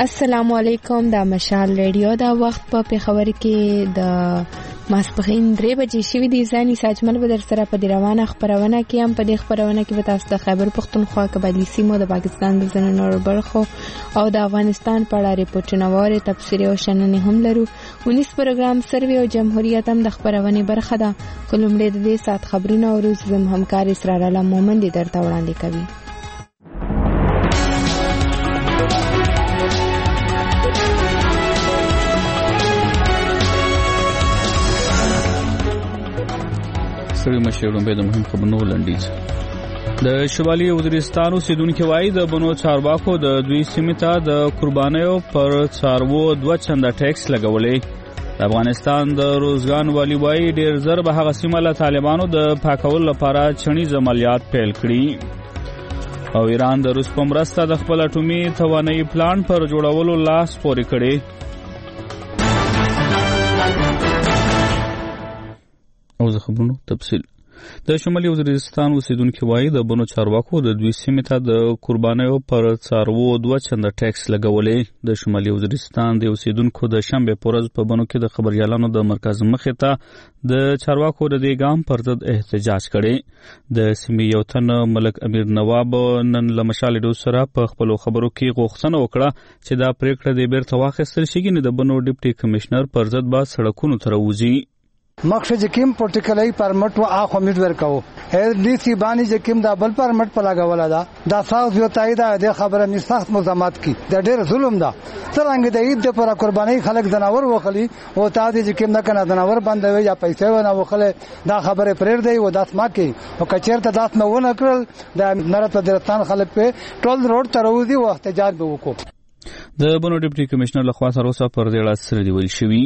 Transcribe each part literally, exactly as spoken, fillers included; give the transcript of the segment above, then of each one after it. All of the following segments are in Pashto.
السلام علیکم. دا مشال ریډیو دا وخت په پیښور کې د ماسپخین درې بجې شوي دي. ځاني ساجمل به در سره په دې روانه خپرونه کې هم په دې خپرونه کې به تاسو د خیبر پښتونخوا قبایلي سیمو د پاکستان د ځینو نورو برخو او د افغانستان په اړه ریپورټونه واري تبصرې او شننې هم لرو. ونیس پروګرام سروې او جمهوریت هم د خپرونې برخه ده. کولمړې د دې سات خبرونه او روز زم همکار اسرار الله مومند درته وړاندې کوي. سړي مشرون به د مهم خبرونو لنډیز. د شمالي وزیرستان اوسیدونکو وایي د بنو چارواکو د دوی سیمې ته د قربانیو پر څاروو دوه چنده ټیکس لګولې. د افغانستان د روزګان والی وایي ډیر زر به هغه سیمه له طالبانو د پاکولو لپاره چڼیز عملیات پیل کړي. او ایران د روس په مرسته د خپل اټومي توانایي پلان پر جوړولو لاس پورې کړي. او زه خبرونو تفصیل. د شمالي وزیرستان اوسیدونکو وایي د بنو چارواکو د دوی سیمې ته د قربانیو پر څاروو دوه چنده ټیکس لګولې. د شمالي وزیرستان د اوسیدونکو د شنبه په ورځ په بنو کې د خبريالانو د مرکز مخې ته د چارواکو د دې ګام پر ضد احتجاج کړي. د سیمې یو تن ملک امیر نواب نن له مشال ډو سره په خپل خبرو کې غوښتنه وکړه چې دا پریکړه د بیرته واخیستل شي چې د بنو ډیپټي کمشنر پر ضد با سړکونو تر وځي. مخشه چې کوم پرټیکولای پرمټ و اخو امید ورکاو هر ډي سي باندې چې کوم دا بل پرمټ په لګاولا دا دا تاسو یو تایید ده خبره می سخت مزامات کی دا ډېر ظلم ده. څنګه د عید پر قرباني خلک زناور وخلی او تا دې چې کوم نه کنه زناور باندې یا پیسې ونه وخله دا خبره پرېر دی او داس ما کی او کچیر ته داس نه ونه کړل د نارت درستان خلک په ټول روډ ته روزي او احتجاج به وکړو. د بنو ډیپټي کمشنر لخوا سره اوسه پر دې لاس سره دی ویل شوی.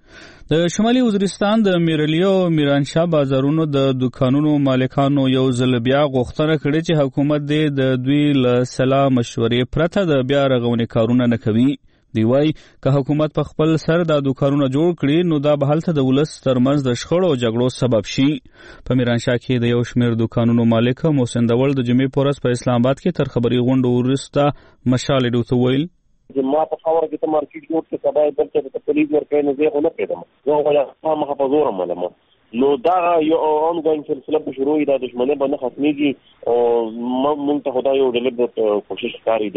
د شمالي وزیرستان د میرلیو میرانشاه بازارونو د دکانونو مالکانو یو ځل بیا غوښتنه کړې چې حکومت دې د دوی له سلا مشورې پرته د بیا رغونې کارونه نه کوي. دی وايي که حکومت په خپل سر د دکانونو جوړ کړي نو دا به هلته د ولس ترمنځ د شخړو او جګړو سبب شي. په میرانشاه کې د یو شمېر دکانونو مالک محسن دول د جمعې په ورځ په اسلام آباد کې تر خبري غونډو وروسته مشال ډو ته ویل ما په خبره کې ته مارکیټ جوړ کې سبا بل څه ته پولیس ورکړي نه زه نه پیدم زه غواړم ما محافظور مله نو دا یو اون ګوینګ سلسله به شروع د دښمنۍ باندې ختميږي او مونږ ته خدای یو ډېر کوشش کوي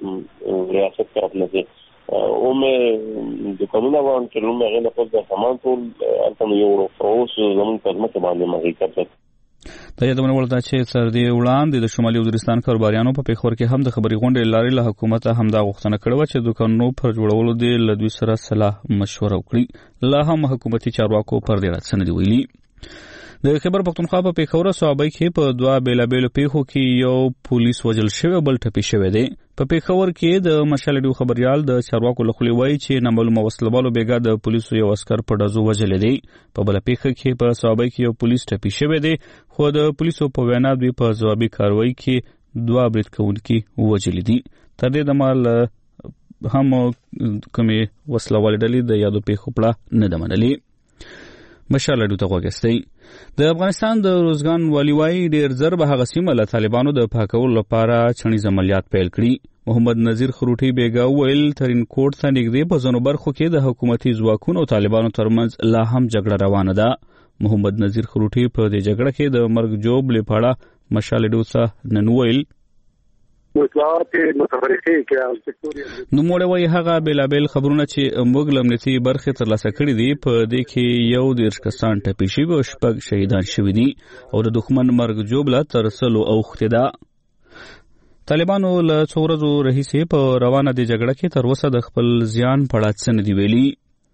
د ریاست طرف نه دي او مې د قانون وان چې نو مې نه پوهه سامان ټول انته یو فروس زمون په ځمکه باندې مګي کړل. د یادونه ولدا چې سر دی وړاندې د شمالي وزیرستان کاروباریانو په پیښور کې هم د خبري غونډې لارې له حکومت هم دا غوښتنه کړې چې دکانونو پر جوړولو د لدوی سره صلاح مشوره وکړي. لا هم حکومتي چارواکو پر دې راتسنه دی ویلي. د خیبر پختونخوا په پیښور صوبای کې په دوا بیلابېلو پیښو کې یو پولیس وژل شوی بل ټپي شوی دی. په پیښور کې د مشال ډو خبريال د چارواکو لخوا وایي چې نامعلومه وسلوالو بیګا د پولیسو یو عسكر په دزو وژل دی. په بل پیښه کې په صوبای کې یو پولیس ټپي شوی دی خو د پولیسو په وینا دوی په ځوابي کاروایی کې دوا برید کوونکي وژل دي. تر دې د مال هم کومي وسلوال ډلې د یادو پیښو په نه دمنلي. مشال ډو ته وګستئ. د افغانستان د روزګان والی وایي ډیر زر به هغه سیمه له طالبانو د پاکولو لپاره چڼیز عملیات پیل کړي. محمد نذیر خروټي بیګا ویل ترین کوټ ته نږدې په ځینو برخو کې د حکومتي ځواکونو او طالبانو ترمنځ لا هم جګړه روانه ده. محمد نذیر خروټي په دې جګړه کې د مرګ جوب لپاره مشال ډو ته نن ویل مطلعات متفرقه کې نو موږ وایي هغه بلابل خبرونه چې موږ لمنتي برخه تر لاسه کړې دي په دې کې یو دیرش کسان ټپي شوي او شپږ شهیدان شوي دي او د دښمن مرګ جوړه تر سلو اوخته ده. طالبانو له څو ورځو راهیسې په روانه دي جګړه کې تر اوسه د خپل زیان په اړه څه نه دی ویلي.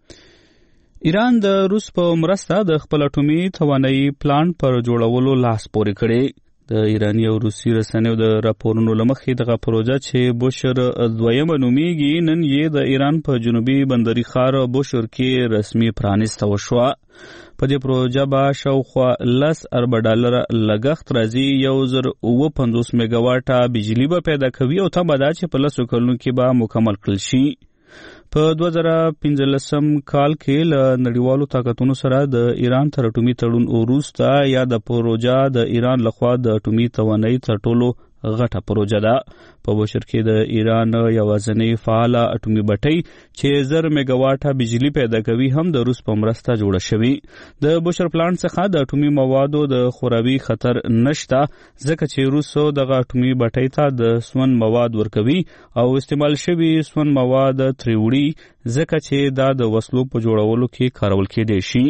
ایران د روس په مرسته د خپل اټومي توانایي پلان پر جوړولو لاس پورې کړی. د ایرانی او روسي رسنیو د راپورونو لمخې دغه پروژه چې بوشر دویمه نومیږي نن یې د ایران په جنوبي بندري ښار بوشر کې رسمي پرانیسته وشوه. په دې پروژه به شاوخوا لس اربه ډالر لګښت راځي. یو زر اوه پنځوس میګا واټه بجلی به پیدا کوي او تمه ده چې په لسو کلونو کې به مکمل کړل شي. په دوه زره پنځلسم کال کې له نړیوالو طاقتونو سره د ایران تر اټومي تړون وروسته یا د پروژه د ایران لخوا د اټومي توانایي تر ټولو غټه پروژه ده. په بوشهر کې د ایران یوازینۍ فعاله اټومي بټۍ چې زر میګاواټه بجلی پیدا کوي هم د روس په مرسته جوړه شوې. د بوشهر پلانټ څخه د اټومي موادو د خرابي خطر نشته ځکه چې روس دغه اټومي بټۍ ته د سون مواد ورکوي او استعمال شوي سون مواد ترې وړي ځکه چې دا د وسلو په جوړولو کې کارول کېدای شي.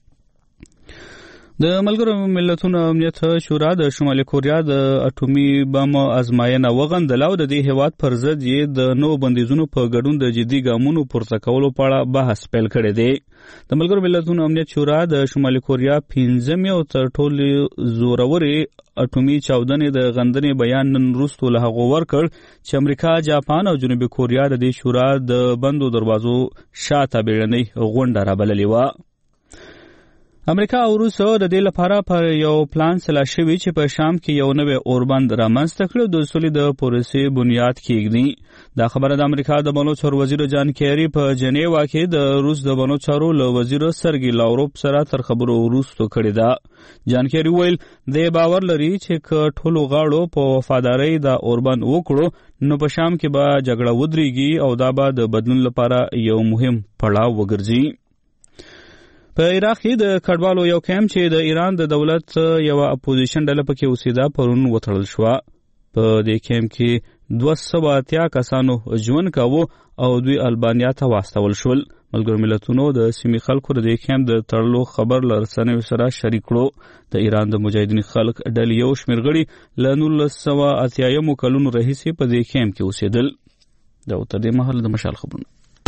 د ملګرو ملتونو امنیت شورا د شمالي کوریا د اټومي بم ازمایښت وغندله او د دې هیواد پر ضد یې د نوو بندیزونو په ګډون د جدي ګامونو پورته کولو په اړه بحث پیل کړی دی. د ملګرو ملتونو امنیت شورا د شمالي کوریا پنځمې او تر ټولو زورورې اټومي چاودنې د غندنې بیان نن وروسته له هغو ورکړ چې امریکا، جاپان او جنوبي کوریا د دې شورا د بندو دروازو شاته بیړنۍ غونډه رابللې وه. امریکا او روس د دې لپاره پر یو پلان سلا شوي چې په شام کې یو نوی اوربند رامنځته کړي د سولې د پروسې بنیاد کېږدي. دا خبره د امریکا د بانو چارو وزیر جان کیری په جنیوا کې د روس د بانو چارو له وزیر سرګي لاوروف سره تر خبرو وروسته کړې ده. جان کیری ویل د باور لري چې که ټولو غاړو په وفادارۍ دا اوربند وکړو نو په شام کې به جګړه ودرېږي او دا به د بدلون لپاره یو مهم پړاو وګرځي. په عراق کې د کډوالو یو کیمپ چې د ایران د دولت یو اپوزیشن ډله پکې اوسېده پرون وتړل شوه. په دې کیمپ کې دوه سوه اتیا کسانو ژوند کاوه او دوی البانیا ته واستول شول. ملګرو ملتونو د سیمې خلکو د دې کیمپ د تړلو خبر له رسنیو سره شریک کړو. د ایران د مجاهدین خلک ډلې یو شمېر غړي له نولس سوه اتیایمو کلونو راهیسې په دې کیمپ کې اوسېدل. دا تر دې مهاله د مشال خبرونه.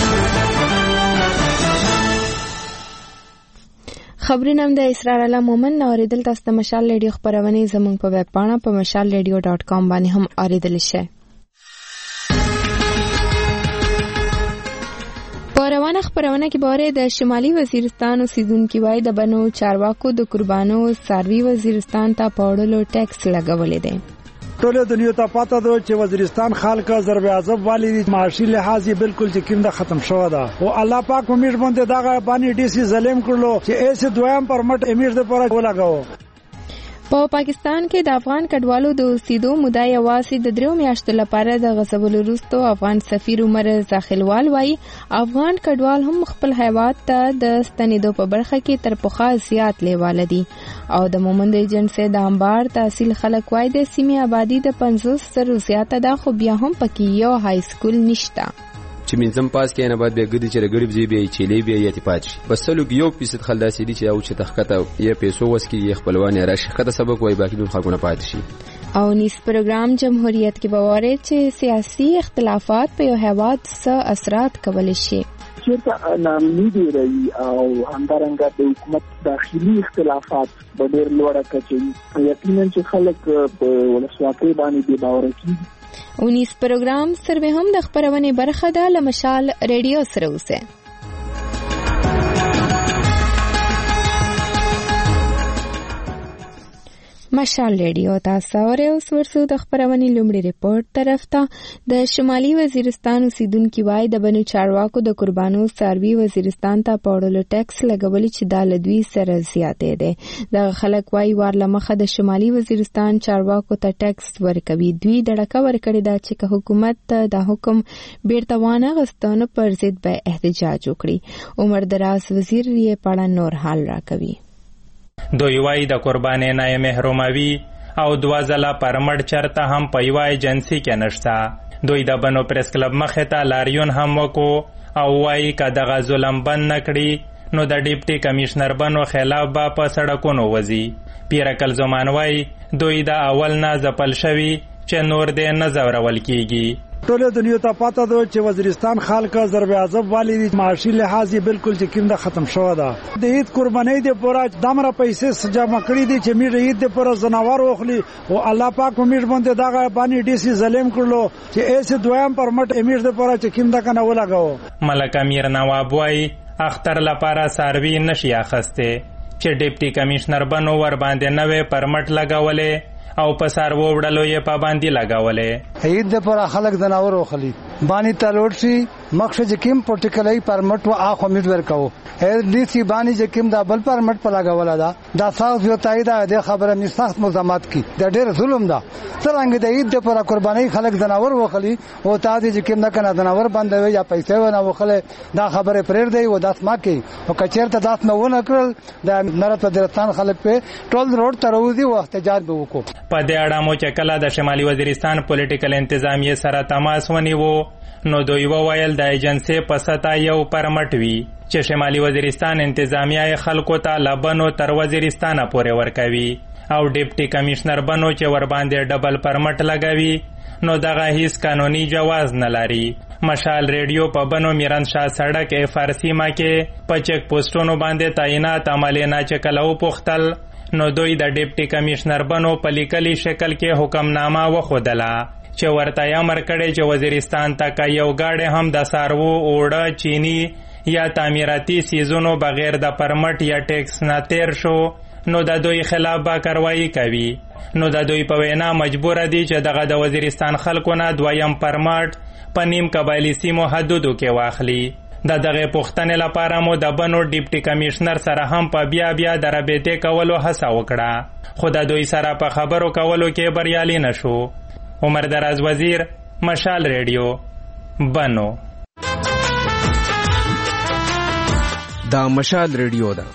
خبرونه هم د اسرار الله مومن اوریدل تاسو د مشال ریډیو خبرونه زموږ په ویب پاڼه په مشال ریډیو ډاٹ کام باندې هم اوریدل شي. په روانه خبرونه کې باره د شمالي وزیرستان اوسیدونکو وای د بنو چارواکو د قربانو ساروي وزیرستان ته پاوړلو ټیکس لګولې دي. ټول دنیا ته پاته ده چې وزیرستان خلک ضرب اعظم والی معاشي لحاظ بالکل چې کیند ختم شو ده او الله پاک امیر باندې دا باندې ډي سي ظلم کړلو چې ایسه دویم پرمټ امیر د پوره ولاګاو. په پاکستان کې د افغان کډوالو د اوسېدو موده یوازې د دریو میاشتو لپاره د غصبولو وروسته افغان سفیر عمر داخلوال وایي افغان کډوال هم خپل هیواد ته د ستنېدو په برخه کې تر پخوا زیات لیواله دي او د مومند ایجنسي د انبار تحصیل خلک وایي د سیمې آبادی د پنځوس زرو زیاته ده خو بیا هم پکې یو های سکول نشته چې منځم پاس کې نه بعد به ګډي چې ګډي بزی به چيلي به یاتي پات شي بس لوګ یو فیصد خلداسي دي چې او چې تخکته یې پیسو وس کې خپلوان راشي خته سبق وای باقي نور خلکونه پات شي. او نیس پروګرام جمهوریت کې بواره چې سیاسي اختلافات په یو هیواد څه اثرات کولی شي. چیرته نامني دی رہی او همدارنګه د حکومت داخلي اختلافات په ډېر لوړه کچه یقینا چې خلک په ولسواکۍ باندې بې باوره کیږي. اونیس پروګرام سروې هم د خبرونې برخه ده له مشال ریډیو سره اوسه. مشال ریډیو تاسو اورئ اوس ورسو د خبرونې لومړی ریپورت طرف ته د شمالي وزیرستان اوسیدونکو وای د بنو چارواکو د قربانو ساروي وزیرستان ته پاوړلو ټیکس لګولې چې د لدوی سره زیاتې ده. د خلک وای ورلمخه د شمالي وزیرستان چارواکو ته ټیکس ورکوي دوی دړکه ورکړي دا چې حکومت د حکم بیرته وانه غستانو پر ضد به احتجاج وکړي. عمر دراز وزیر یې پاړه نور حال راکوي. دوی وای د قربانې نه محروموي او دوه ځله پرمټ چرته هم په یوه ایجنسي کې نشته. دوی د بنو پریس کلب مخې ته لاریون هم وکړو او وایي که دغه ظلم بند نه کړي نو د ډیپټي کمیشنر بنو خلاف به په سړکونو وځي. پیرکل زمان وایي دوی د اول نه ځپل شوي چې نور دې نه ځورول کیږي. ټول دنیا ته پاته ده چې وزیرستان خلک ضرب اعظم والی معاشي لحاظ بالکل چې کیند ختم شو ده. د عید قربانۍ د پوره دمره پیسې جمع کړې دي چې میر عید د پوره زناور واخلي او الله پاک امیر باندې دا باندې ډي سي ظلم کړلو چې ایسه دویم پرمټ امیر د پوره چې کیند کنه ولاګاو. ملک امیر نواب وایي اختر لپاره ساروي نشي اخسته چې ډیپټي کمیشنر بنو ور باندې نوې پرمټ لګولې او په څاروو وړلو یې پابندي لګولې. عید د پر خلک زناور وخلی بانی تلوټ شي مخشه چې کوم پروتوکولي پرمټ و اخو امید ورکاو ا ډي سي بانی چې کوم د بل پرمټ په لګولا دا دا ساوث یو تایید د خبره می سخت مزامات کی د ډېر ظلم دا څنګه د عید پر قرباني خلک زناور وخلی او تا دې چې کوم نه کنه زناور باندې یا پیسې ونه وخله دا خبره پرېر دی او داس ما کی او کچیر ته داس نه ونه کړل د نارت وزیرستان خلک په ټول روډ ته روزي او احتجاج به وکړو. په دې اړه مو چې کله د شمالي وزیرستان پولیټیکل انتظامیه سره تماس ونیو نو دوی وویل د ایجنسی په سطح یو پرمټ وي چې شمالي وزیرستان انتظامیه خلکو ته لبنو تر وزیرستان پورې ورکوي او ډیپټي کمشنر بنو چې ور باندې ډبل پرمټ لګوي نو دغه هیڅ قانوني جواز نه لري. مشال ریډیو په بنو میران شاه سړک اف آر سی ما کې په چک پوسټونو باندې تعینات عملی نه چې کله وپوښتل نو دوی د ډیپټي کمشنر بنو په لیکلي شکل کې حکمنامه وښودله چې ورته یې امر کړی چې وزیرستان ته یو ګاډی هم د څاروو اوړه چینی یا تعمیراتي سیزونو بغیر د پرمټ یا ټیکس نه تیر شو نو د دوی خلاف به کاروایی کوي. نو د دوی په وینا مجبور دي چې دغه د وزیرستان خلکو نه دویم پرمټ په نیم قبایلي سیمو حدودو کې واخلي. د دغه پوښتنې لپاره مو د بنو ډیپټي کمشنر سره هم په بیا بیا د رابطې کولو هڅه وکړه خو د دوی سره په خبرو کولو کې بریالي نشو. عمر دراز وزیر، مشال ریډیو، بنو. دا مشال ریډیو ده.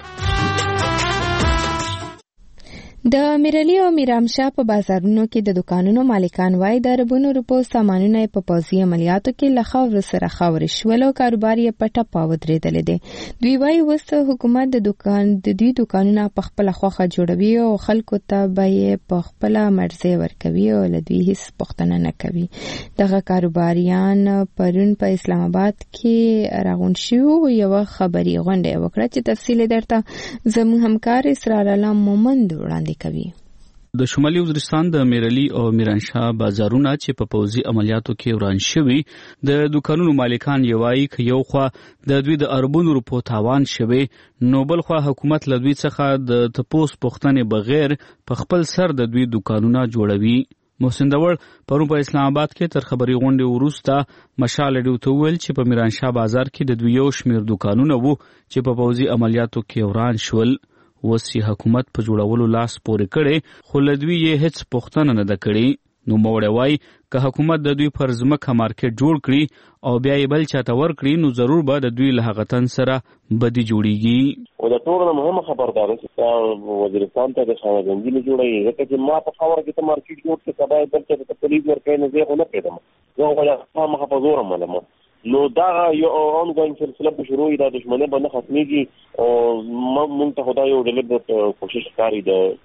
د میرلی او میرامشاه په بازارونو کې د دکانونو مالکان وایي د اربونو روپو سامانونه په پوځي عملیاتو کې له خاورو سره خاورې شول او کاروبار یې په ټپه ودرېدلی دی. دوی وایي اوس حکومت د دکان د دوی دکانونه په خپله خوښه جوړوي او خلکو ته به یې په خپله مرضۍ ورکوي او له دوی هیڅ پوښتنه نه کوي. دغه کاروباریان پرون په اسلام آباد کې راغونډ شوي او یوه خبري غونډه یې وکړه چې تفصیل یې درته زموږ همکار اسرار الله مومند وړاندې کوي. د شمالي وزیرستان د میرلی او میرانشاه بازارونه چې په پوځي عملیاتو کې وران شوي د دکانونو مالکان یې وایي که یو خوا د دوی د اربونو روپو تاوان شوی نو بل خوا حکومت له دوی څخه د تپوس پوښتنې بغیر په خپل سر د دوی دکانونه جوړوي. محسن دور پرون په اسلام آباد کې تر خبري غونډې وروسته مشال ریډیو ته وویل چې په میرانشاه بازار کې د دوی یو شمېر دکانونه وو چې په پوځي عملیاتو کې وران شول. اوس یې حکومت په جوړولو لاس پورې کړی خو له دوی یې هیڅ پوښتنه نه ده کړې. نوموړی وایي که حکومت د دوی پر ځمکه مارکیټ جوړ کړي او بیا یې بل چاته ورکړي نو ضرور به د دوی له هغه تن سره بدي جوړیږي. او د ټولو نه مهمه خبر دا ده چې وزیرستان ته د خاورځنګي نه جوړوي ځکه چې ما په خاوره کې ته مارکیټ جوړ کړې سبا یې بل چاته ته پولیس ورکوي نو زه خو نه پرېږدم زه خو مخه په زوره منم نو دا یو اونګوینګ سلسله به شروع وي دا دښمنۍ به نه ختمېږي او موږ ته خدای یو ډېر کوشش کوي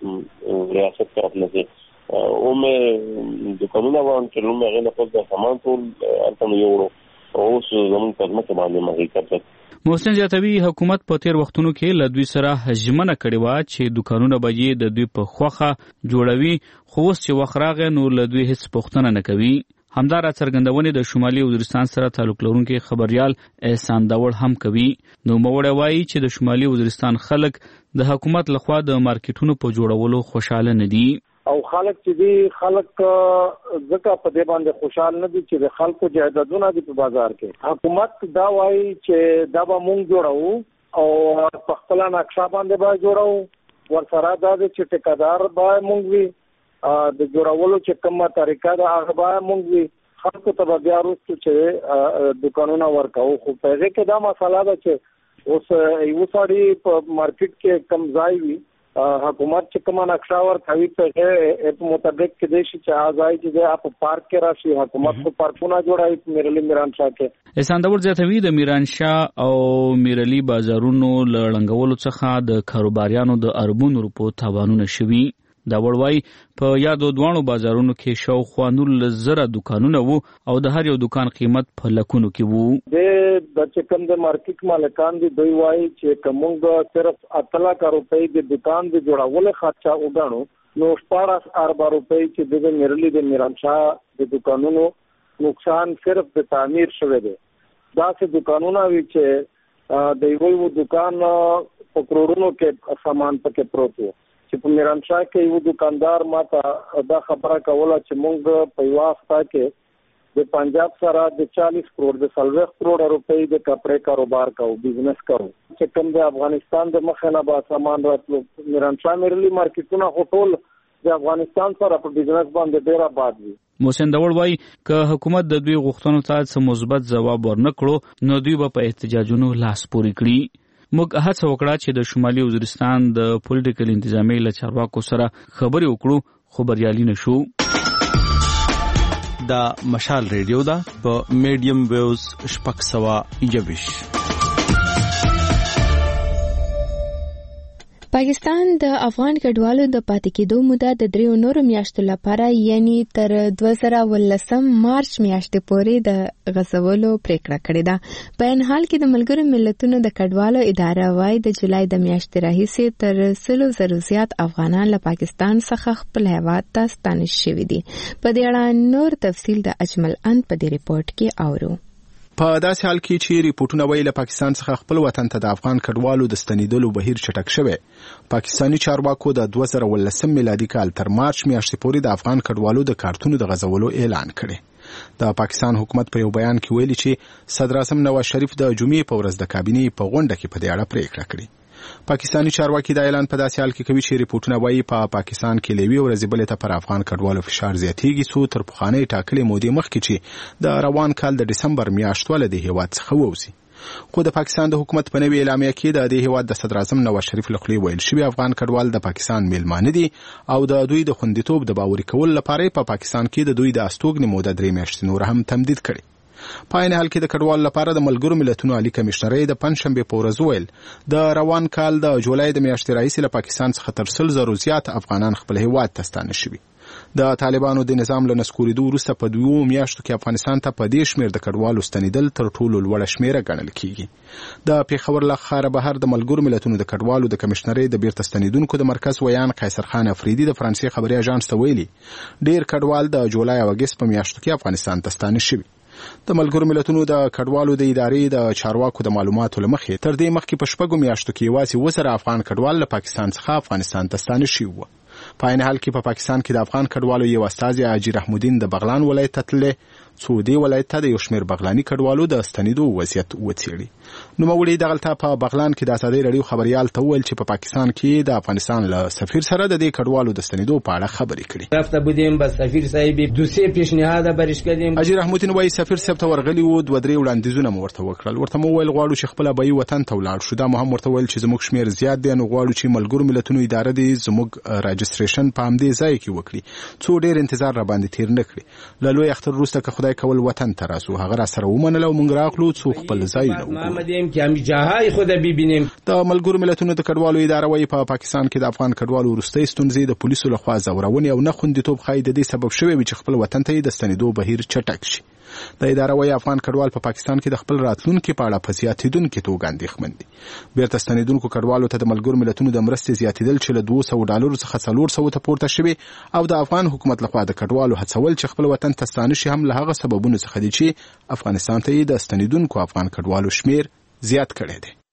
د ریاست طرف نه چې او مې دکانونه وان چې نو مې نه خپل د سامان ټول هلته نو یوړو او اوس زموږ په ځمکه باندې مغې کړل. محسن زیاتوي حکومت په تیر وختونو کې له دوی سره ژمنه کړې وه چې دکانونه به یې د دوی په خوښه جوړوي خو اوس چې وخت راغی نو له دوی هیڅ پوښتنه نه کوي. همدارا څرګندونې د شمالي وزیرستان سره تعلق لرونکي خبريال احسان داوړ هم کوي. نو موړی وایي چې د شمالي وزیرستان خلک د حکومت لخوا د مارکیټونو په جوړولو خوشاله نه دي او خلک چې دي خلک ځکه په دې باندې خوشاله نه دي چې د خلکو جایدادونه دي په بازار کې. حکومت دا وایي چې دا به مونږ جوړو او په خپل نقشه باندې به جوړو ورسره دا چې ټیکادار به مونږ وي د جوړولو چې کومه طریقه ده هغه به مونږ وي خلکو ته به بیا وروسته چې دکانونه ورکوو خو په هغې کې دا مسله ده چې اوس یو سړي په مارکیټ کې کم ځای وي حکومت چې کومه نقشه ورکوي په هغې په مطابق کېدای شي چې هغه ځای چې دی په پارک کې راشي حکومت خو پارکونه جوړوي په میرلی میرانشاه کې. احسان داوړ زیاتوي د میرانشاه او میرلی بازارونو له ړنګولو څخه د کاروباریانو د اربونو روپو تاوانونه شوي. دا وړوای په یادو دوانو بازارونو کې شاوخوا نولس زره دکانونه وو او د هر یو دکان قیمت په لکونو کې وو. د چې کوم د مارکیټ مالکان دي دوی وایي چې کومه صرف اته لک روپۍ د دکان د جوړولو خرچه وګڼو نو شپاړس اربع روپۍ چې د میرلی د میرانشاه د دکانونو نقصان صرف د تعمیر شوی دی. داسې دکانونه وي چې د یو دکان په کروڑونو کې سامان پکې پروت وو چې په میرانشاه کې یو دکاندار ماته دا خبره کوله چې موږ په یو هفته کې د پنجاب سره د چالیس کروڑ د سلويخ کروڑ روپۍ د کپړې کاروبار کوو بزنس کوو چې کوم د افغانستان د مخه نه به سامان راتلو میرانشاه مېرلی مارکیټونه هوټل د افغانستان سره په بزنس باندې ډیر آباد دي. محسن داوړ وایي که حکومت د دوی غوښتنو ته څه مثبت ځواب ورنکړو نو دوی به په احتجاجونو لاس پورې کړي. موږ هڅه وکړه چې د شمالي وزیرستان د پولیټیکل انتظامیې له چارواکو سره خبرې وکړو خو بریالي نشو. دا مشال ریډیو دا په میډیم ویوز شپږ سوه یوویش. پاکستان د افغان کډوالو د پاتې کېدو موده د دریو نورو میاشتو لپاره یعنی تر دوه زره ولسم مارچ میاشتې پورې د غځولو پریکړه کړې ده. په این حال کې د ملګرو ملتونو د کډوالو اداره وايي د جولای د میاشتې راهیسې تر سلو زرو زیات افغانان له پاکستان څخه خپل هیواد ته ستانه شوي دي. په دې اړه نور تفصیل د اجمل اند په دې ریپورت کې اورو. په داسې حال کې چې ریپورتونه وایي له پاکستان څخه خپل وطن ته د افغان کډوالو د ستنېدلو بهیر چټک شوی، پاکستاني چارواکو د دوه زره ولسم میلادي کال تر مارچ میاشتې پورې د افغان کډوالو د کارتونو د غځولو اعلان کړی. د پاکستان حکومت په یو بیان کې ویلي چې صدر اعظم نواز شریف د جمعې په ورځ د کابینې په غونډه کې په دې اړه پریکړه کړې. پاکستاني چارواکي دا اعلان په داسې حال کې کوي چې ریپورتونه وایي په پا پاکستان کې لوي ورځې بلې ته پر افغان کډوالو فشار زیاتېږي څو تر پخوانۍ ټاکلې مودې مخکې چې د روان کال د ډسمبر میاشت ول د هیواد څخه ووځي. خو د پاکستان د حکومت په نوې اعلامیه کې د دې هیواد د صدر اعظم نواز شریف له خولې ویل شوی افغان کډوال د پاکستان میلمانه دي او د دوی د خوندیتوب د باوري کولو لپاره په پا پاکستان کې د دوی د استوګنې موده درې میاشتې نور هم تمدید کړي. په عین حال کې د کډوالو لپاره د ملګرو ملتونو عالی کمشنرۍ د پنځشنبې په ورځ ویل د روان کال د جولای د میاشتې راهیسې له پاکستان څخه تر سل زرو زیات افغانان خپل هیواد ته ستانه شوي. د طالبانو د نظام له نسکورېدو وروسته په دوو میاشتو کې افغانستان ته په دې شمېر د کډوالو ستنېدل تر ټولو لوړه شمېره ګڼل کېږي. د پېښور له ښاره بهر د ملګرو ملتونو د کډوالو د کمشنرۍ د بیرته ستنېدونکو د مرکز ویان قیصر خان افریدي د فرانسې خبري اژانس ته ویلي ډېر کډوال د جولای او اګست په میاشتو کې افغانستان ته ستانه شوي. د ملګرو ملتونو د کډوالو د ادارې د چارواکو د معلوماتو لمخې تر دې مخکې په شپږو میاشتو کې یوازې اووه زره افغان کډوال له پاکستان څخه افغانستان ته ستانه شوي وو. په عین حال کې په پاکستان کې د افغان کډوالو یو استازی حاجي رحمالدین د بغلان ولایت ته تللی څو دې ولایت ته د یو شمېر بغلاني کډوالو د ستنېدو وضعیت وڅېړي. نوموړي دغلته په بغلان کې د ازادۍ راډیو خبریال ته وویل چې په پا پاکستان کې د افغانستان له سفیر سره د دې کډوالو د ستنېدو په اړه خبرې کړي. رفته بودیم با سفیر صاحب دوسیه پیشنهاد برش کردیم. حاجي رحمالدین وایي سفیر صاحب ته ورغلي وو دوه درې وړاندیزونه مو ورته وکړل. ورته مو وویل غواړو چې خپل ابایي وطن ته ولاړ شو. دا مو هم ورته ویل چې زموږ شمېر زیات دی نو غواړو چې ملګرو ملتونو اداره دې زموږ راجستریشن په همدې ځای کې وکړي څو ډېر انتظار را باندې تیر نه کړي. له لوی اختر وروسته که خدای کول وطن ته راسو هغه را سره ومنله او موږ راغلو څو خپل ځایونه وګورو. د ملګرو ملتونو د کډوالو اداره وايي په پاکستان کې د افغان کډوالو وروستۍ ستونزې د پولیسو لخوا ځورونې او نه خوندیتوب ښایي د دې سبب شوی وي چې خپل وطن ته یې د ستنېدو بهیر چټک شي. د اداره وايي افغان کډوال په پاکستان کې د خپل راتلونکي په اړه په زیاتېدونکې توګه اندېښمن دي. بیرته ستنېدونکو کډوالو ته د ملګرو ملتونو د مرستې زیاتېدل چې له دوه سوه ډالرو څخه څلور سوه ته پورته شوي او د افغان حکومت لخوا د کډوالو هڅول چې خپل وطن ته ستانه شي هم له هغه سببونو څخه دي چې افغانستان ته یې د ستنېدونکو افغان کډوالو شمېر زیات کړی دی.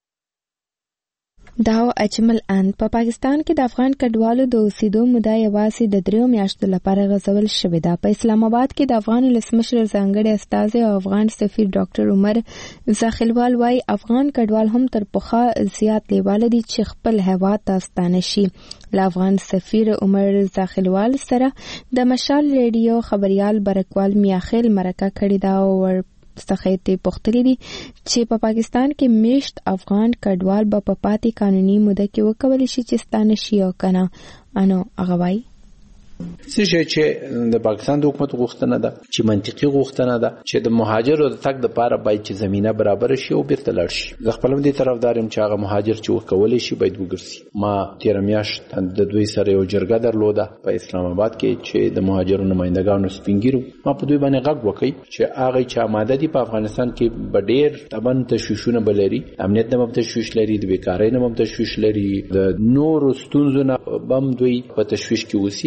دا اجمل اند په پاکستان کې د افغان کډوالو د اوسېدو موده یوازې د دریو میاشتو لپاره غځول شوې ده. په اسلام آباد کې د افغان ولسمشر ځانګړی استازی او افغان سفیر ډاکټر عمر زاخیلوال وایي افغان کډوال هم تر پخوا زیات لیواله دي چې خپل هیواد ته ستانه شي. له افغان سفیر عمر زاخیلوال سره د مشال ریډیو خبریال برکوال میاخیل مرکه کړې ده او څخه ته پوښتنه دي چې په پاکستان کې میشت افغان کډوال به په پاتې قانوني موده کې وکولای شي چې ستانه شي او کنه. انو هغه وایي څه چې د پاکستان د حکومت غوښتنه ده چې منطقي غوښتنه ده چې د مهاجرو د تګ لپاره باید چې زمينه برابر شي او بیرته لاړ شي. زه خپل هم دې طرفدار یم چې هغه مهاجر چې وکولای شي باید وګرځي. ما تیر میاشت د دوی سره یو جرګه درلوده په اسلام آباد کې چې د مهاجرو نمائندګانو سپینګیرو ما په دوی باندې غږ وکړ چې هغه چې آماده دي په افغانستان کې بډیر تبن تشویشونه بلري، امنیت نه تشویش لري، د بیکارۍ نه تشویش لري، د نورو ستونزو نه بم دوی په تشویش کې وسی. مګر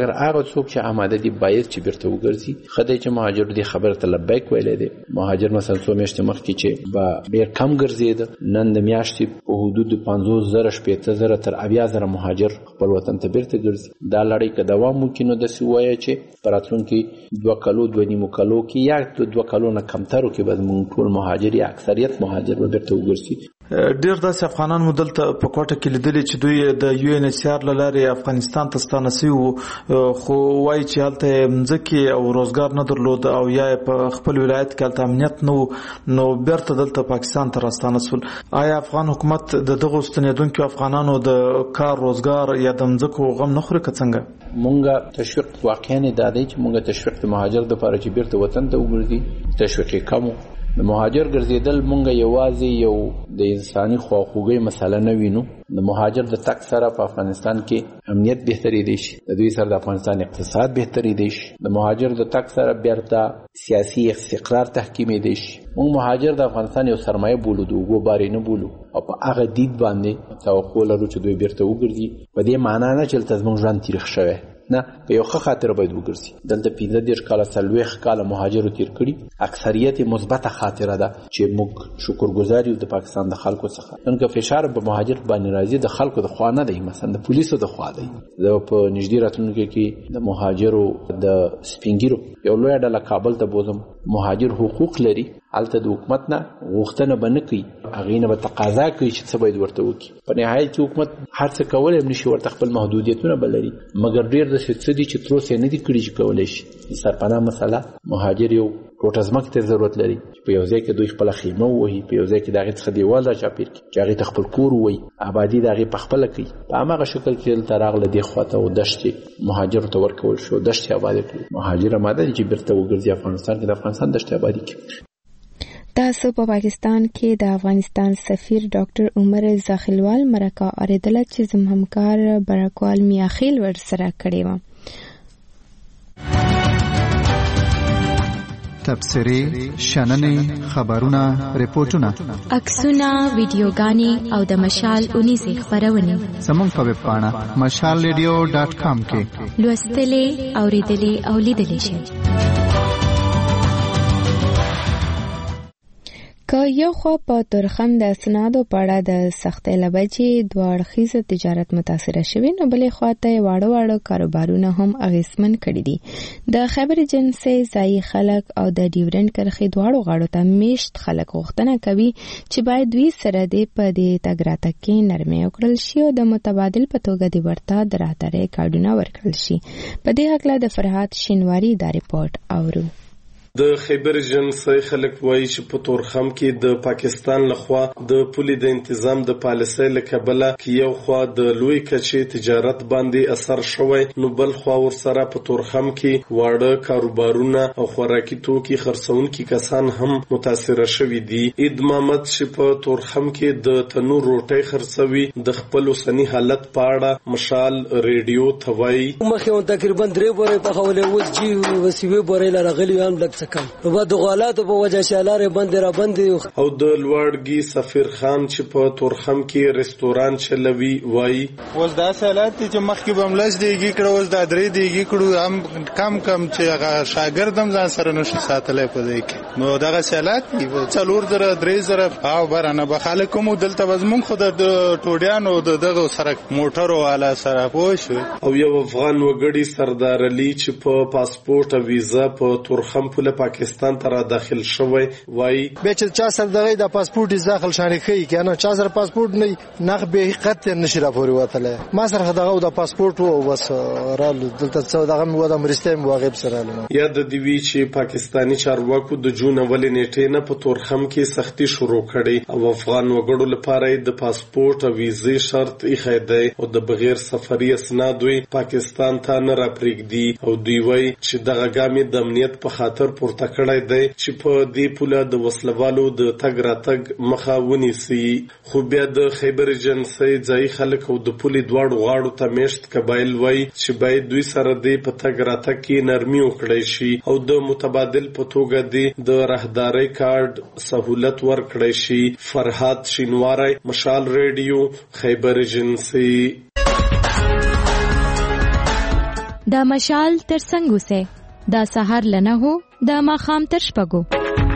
مګر هغه څوک چې آماده دي باید چې بیرته وګرځي. خدای چې مهاجر دي خبره ته لبیک ویلې دي. مهاجر مثلا څو میاشتې مخکې چې با ډیر کم ګرځید، نن د میاشتې په حدود پنځوس زره شپږ زره تر اویا زره مهاجر خپل وطن ته بیرته ګرځي. دا لړۍ که دوام وکړي نو داسې وایي چې په راتلونکي دوه کالو دوه نیمو کالو کې یا دوه کالو نه کمترو کې به زموږ ټول مهاجر یا اکثریت مهاجر به بیرته وګرځي. ډیر داسې افغانان مو دلته په کوټه کې لیدلي چې دوی د یو ان ایچ سی آر له لارې افغانستان ته ستانه سوي وو، خو وایي چې هلته مځکې او روزګار نه درلود او یا په خپل ولایت کې هلته امنیت نه و، نو بیرته دلته پاکستان ته راستانه سول. آیا افغان حکومت د دغو ستنېدونکو افغانانو د کار روزګار یا د مځکو غم نه خوري که څنګه؟ مونږه تشویق واقعا دا دی چې مونږه تشویق د مهاجر لپاره چې بیرته وطن ته وګرځي تشویق کم. د مهاجر ګرځیدل مونږه یوازې یو د انساني خواخوږۍ مسله نه وینو. د مهاجر د تک سره په افغانستان کې امنیت بهتري دی شي، د دوی سره د افغانستان اقتصاد بهتري دی شي، د مهاجر د تک سره بیرته سیاسي استقرار تحکیمي دی شي. مونږ مهاجر د افغانستان یو سرمایه بولو، د اوبو بارې نه بولو او په هغه دید باندې توقع لرو چې دوی بیرته وګرځي. په دې معنا نه چې دلته زموږ ژوند تریخ شوی نه، په یو ښه خاطر باید وګرځي. دلته پنځه دېرش کاله څلوېښت کاله مهاجرو تیر کړي، اکثریت مثبته خاطره ده چې موږ شکرګزار یو د پاکستان د خلکو څخه. نن که فشار په مهاجر باندې راځي د خلکو د خوا نه دی، مثلا د پولیسو د خوا دی. د په نږدې راتلونکي کې د مهاجرو د سپینګیرو یو لویه ډله کابل ته بوزم. مهاجر حقوق لري، هلته د حکومت نه غوښتنه به نه کوي، هغې نه به تقاضا کوي چې څه باید ورته وکړي. په نهایت کې حکومت هر څه کولی هم نشي، ورته خپل محدودیتونه به لري. مګر ډېر داسې څه دي چې تر اوسه یې نه دي کړي چې کولی شي. د سرپناه مسله، مهاجر یو ټوټه ځمکې ته ضرورت لري چې په یو ځای کې دوی خپله خیمه ووهي، په یو ځای کې د هغې څخه دیوال راچاپېر کړي چې هغې ته خپل کور ووایي، ابادي د هغې په خپله کوي. په هماغه شکل کې دلته راغله دې خواته او دښتې مهاجرو ته ورکول شو، دښتې ابادې کړي. مهاجر اماده دي چې بیرته وګرځي افغانستان کې، د افغانستان دښتې ابادي کړي. تاسو په پاکستان کې د افغانستان سفیر ډاکټر عمر زاخیلوال مرکه اوریدله چې زموږ همکار برکوال میاخیل ورسره کړې وه. تبصرې، شننې، خبرونه، ریپورتونه، عکسونه، ویډیوګانې او د مشال اونیزې خپرونې زموږ په ویب پاڼه مشال ریډیو ډاټ کام کې لوستلې، اوریدلې او لیدلې شئ. که یو خوا په تورخم د اسنادو په اړه د سختۍ له وجې دوه اړخیزه تجارت متاثره شوي، نو بلې خواته یې واړه واړه کاروبارونه هم اغېزمن کړي دي. د خیبر ایجنسۍ ځایي خلک او د ډیورنډ کرښې دواړو غاړو ته میشت خلک غوښتنه کوي چې باید دوی سره دې په دې تګ راتګ کې نرمي وکړل شي او د متبادل په توګه دې ورته د راهدارۍ کارډونه ورکړل شي. په دې هکله د فرهاد شینواري دا ریپورټ اورو. د خیبر ایجنسۍ خلک وایي چې په تورخم کې د پاکستان لخوا د پولي د انتظام د پالیسۍ له کبله کې یو خوا د لوی کچې تجارت باندې اثر شوی، نو بل خوا ورسره په تورخم کې واړه کاروبارونه او خوراکي توکي خرڅونکي کسان هم متاثره شوي دي. عید محمد چې په تورخم کې د تنور روټۍ خرڅوي د خپل اوسني حالت په اړه مشال ریډیو ته وایي. مخکې تقریبا درې بورې پخولې، اوس جي وسیوي بورې لرغلي هم لږ کم په د غالاتو په وجه شالاره بند را بند. او د لوړګي سفیر خان چې په تورخم کې رستوران چلوي وایي اوس دا سالات چې مخکې بملس دیږي کړو، اوس دا درې دیږي کړو، هم کم کم چې هغه شاګردم ځان سره نشي ساتلای په دې کې. نو دغه سالات څلور زره درې زره او برانه به خلک مو دلته وزمون خو د ټوډیانو دغه سره موټرو والا سره پوښ. او یو افغان وګړي سردار علي چې په پاسپورت او ویزا په تورخم په پاکستان ته را داخل شوی وایي به چې چا سره دغه د پاسپورت داخل شانې کوي کنه، چا سره پاسپورت نه نه به حقیقت نشي را پورې وته. ما سره دغه د پاسپورت او بس رالو دلته څو دغه مو د مرسته مو غیب سره رالو. یا د دیوی چې پاکستانی چارواکو د جون اول نیټې نه په تورخم کې سختی شروع کړي او افغان وګړو لپاره د پاسپورت او ویزې شرط ایښی دی او د بغیر سفري اسناد وي پاکستان ته نه را پرېږدي. او دوی وایي چې دغه ګامې د امنیت په خاطر پورته کړی دی چې په دې پوله د وسلوالو د تګ راتګ مخه ونیسي. خو بیا د خیبر ایجنسۍ ځایي خلک او د پولې دواړو غاړو ته میشت قبایل وایي چې باید دوی سره دې په تګ راتګ کې نرمي وکړی شي او د متبادل په توګه دې د راهدارۍ کارډ سہولت ورکړی شي. فرهاد شینواری، مشال ریډیو، خیبر ایجنسۍ. د مشال تر څنګ اوسئ. دا سهار لنه هو د ماښام تر شپږو.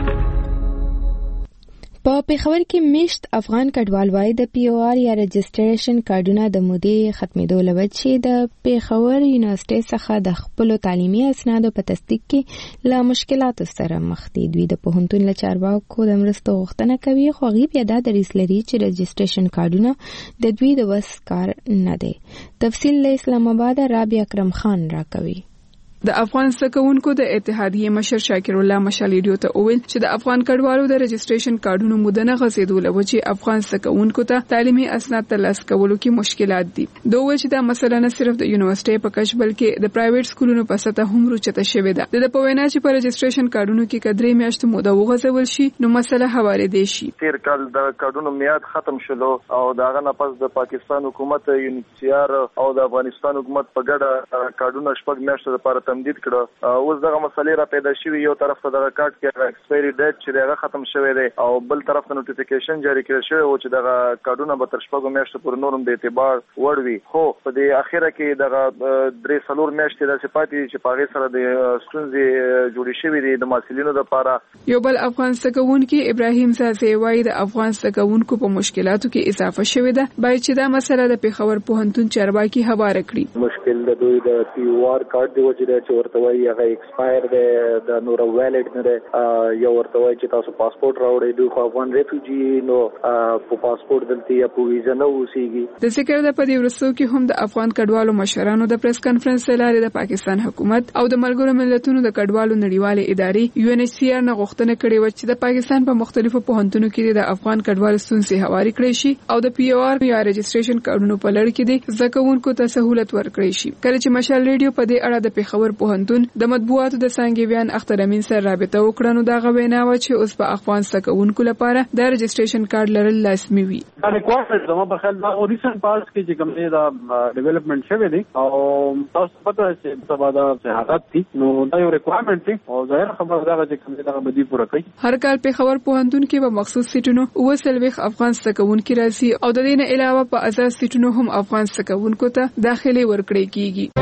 په پیښور کې میشت افغان کډوال وای د پی او آر یا رجسټریشن کارډونه د مودې ختمېدو له وجې د پیښور یونیورسيټي څخه د خپلو تعلیمي اسنادو په تصدیق کې له مشکلاتو سره مخ دي. دوی د پوهنتون له چارواکو د مرستو غوښتنه کوي، خو هغوی بیا دا دریځ لري چې رجسټریشن کارډونه د دوی د وس کار نه دی. تفصیل له اسلام آباد رابعه اکرم خان راکوي. د افغان سکونکو د اتحادیې مشر شاکر الله مشال ریډیو ته وویل چې د افغان کډوالو د رجسټریشن کارډونو مدنه غځېدو له وجې افغان سکونکو ته تعلیمي اسناد ترلاسه کولو کې مشکلات دي. دوی وایي چې دا مسله نه صرف د یونیورسيټي په کچ بلکې د پرایویټ سکولونو په سطح هم روچته شوې ده. د په وینا چې په رجسټریشن کارډونو کې کډرې میاشتې موده وغځول شي نو مسله حواله دي شي. تیر کال د کارډونو میاد ختم شلو او داغه نه پس د پاکستان حکومت یونیسیار او د افغانستان حکومت په ګډه کارډونو شپږ میاشتې لپاره تمدید کړو. اوس دغه مسلې را پیدا شوې، یو طرف ته دغه کارت کې ایکسپایری ډیټ چې دغه ختم شوی دی او بل طرف ته نوټیفیکیشن جاری کړی شوی او چې دغه کارډونه به تر شپږو میاشتو پورې نورم د اعتبار وړ وي. خو په دې اخیره کې دغه درې څلور میاشتې داسې پاتې چې په هغې سره د ستونزې جوړې شوې دي د محصلینو لپاره. یو بل افغان سکونکي ابراهیم زازی وایي د افغان سکونکو په مشکلاتو کې اضافه شوې ده، باید چې دا مسله د پیښور پوهنتون چارواکي هواره کړي. مشکل د دوی د پی او آر کارت دی وجه چې ورته وایي هغه ایکسپایر دی، د نور ویلډ نه دی، یو ورته وایي چې تاسو پاسپورت راوړئ. دوی خو افغان ریفیوجي نو په پاسپورت دلته یا په ویزا نه اوسېږي. د ذکر د په دې وروستیو کې هم د افغان کډوالو مشرانو د پریس کانفرنس له لارې د پاکستان حکومت او د ملګرو ملتونو د کډوالو نړیوالې ادارې یو ان ایچ سی آر نه غوښتنه کړې و چې د پاکستان په مختلفو پوهنتونونو کې د افغان کډوالو ستونزې هوارې کړې شي او د پی او آر یا رجسټریشن کارډونو په لړ کې د زده کوونکو ته سہولت ورکړي شي. کله چې مشال ریډیو په دې اړه د پیښور پوهنتون د مطبوعاتو د څانګې بیان اختر امین سره رابطه وکړه نو دا غوښنه و چې اوس په افغان سکونکو لپاره د رجسټریشن کارت لرل لازمي وي. دا ریکوایرمنټ زموږ په خیال دا ریسنت پارس کې چې کوم دی دا ډیولپمنٹ شوی دی او تاسو پته چې سبا دا صحت دي نو دا یو ریکوایرمنٹ دی او ظاهر خبره دا چې کوم دی دا بدی پوره کوي. هر کال پیښور پوهنتون کې په مخصوص سیټونو او سلويخ افغان سکونکو راځي او د دې نه علاوه په آزاد سیټونو هم افغان سکونکو ته داخلي ورکړي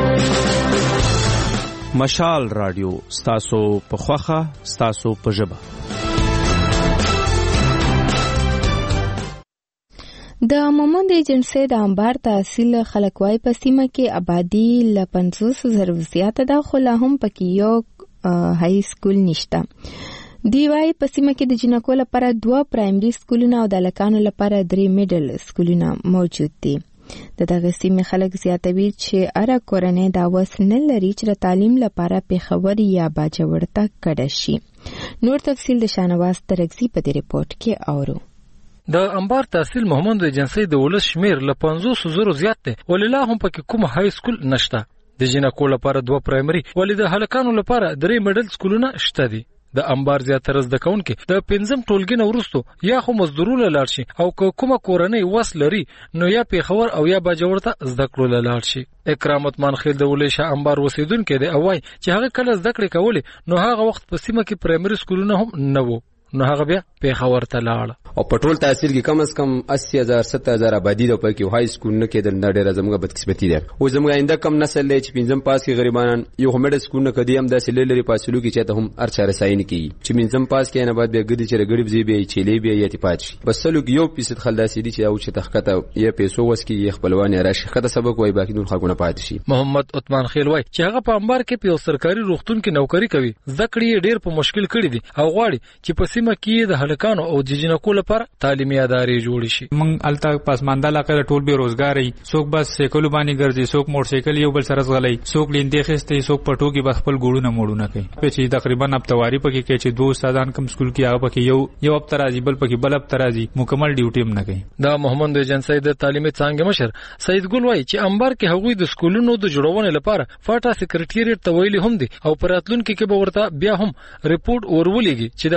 کیږي. مشال رادیو ستاسو په خوخه ستاسو په ژبه. د مومند ایجنسی د انبار تحصیل خلک وای په سیمه کې آبادی ل پنځوس زره زیاته ده، خو لا هم پکې یو های سکول نشته. دی وای په سیمه کې د جنکو لپاره دوه پرایمري سکولونه او د لکانو لپاره درې میډل سکولونه موجود دي. د دغه سیمې خلک زیاتوي چې اره کورنۍ دا وس نه لري چې د تعلیم لپاره پیښور یا باجوړ ته کډه شي. نور تفصیل د شانواز ترغزي په دې ریپورت کې اورو. د انبار تحصیل محمد ایجنسی د ولس شمیر له پنځوس زره زیات دی، ولله هم پکې کوم های سکول نشته. د جنکو لپاره دوه پرایمري ولې د هلکانو لپاره درې میډل سکولونه شته دي. د انبار زیاتره زده کوونکي د پنځم ټولګي نه وروسته یا خو مزدورونه لاړ شي او کومه کورنۍ وس لري نو یا پیښور او یا باجوړ ته زده کړو لاړ شي. اکرام عثمان خیل د ولیشه انبار وسیدونکو دی او وايي چې هغه کله زده کړې کولې نو هغه وخت په سیمه کې پرایمري سکولونه هم نه وو، نو هغه بیا پیښور ته لاړ او په ټول تحصیل کې کم از کم اسی هزار ستر هزار آبادی د په کې های سکول نه کېدل. دا ډېره زموږ بدقسمتي ده. او زموږ آینده کم نسل دی چې پنځم پاس کې غریبانان یو همډ سکول نه کدی هم داسې لری پاسلو کې چې ته هم هر چاره ساين کیږي چې پنځم پاس کې نه بعد بیا ګډي چې غریب زی به چيلې به یتي پاتشي. بس سلو کې یو فیصد خلداسي دي چې او چې تخکته یا پیسو وس کې خپلوان راشي خته سبق وای باقي نور خلکونه پاتې شي. محمد عثمان خیل وای چې هغه په انبار کې په سرکاري روغتون کې نوکری کوي، ذکرې ډېر په مشکل کړی دي او غواړي چې په سیمه کې د هلکانو او جنکو لپاره تعلیمي ادارې جوړ شي. موږ الته پسمانده علاقې ټول به روزګار ای، څوک بس سایکل باندې ګرځي، څوک موټر سایکل یو بل سره غلای، څوک لیندې خسته، څوک پټو کې بخپل ګوړونه موړونه کوي. په چې تقریبا اب تواری پکې کې چې دوه استادان کم سکول کې هغه پکې یو یو اب ترازی بل پکې بل اب ترازی مکمل ډیوټي هم نه کوي. دا محمد ایجنسی د تعلیمي څنګه مشر سید ګل وای چې انبار کې هغوی د سکولونو د جوړونې لپاره فاټا سکریټریټ ته ویلي هم دي او پراتلونکو کې به ورته بیا هم ریپورت ورولېږي چې د های سکول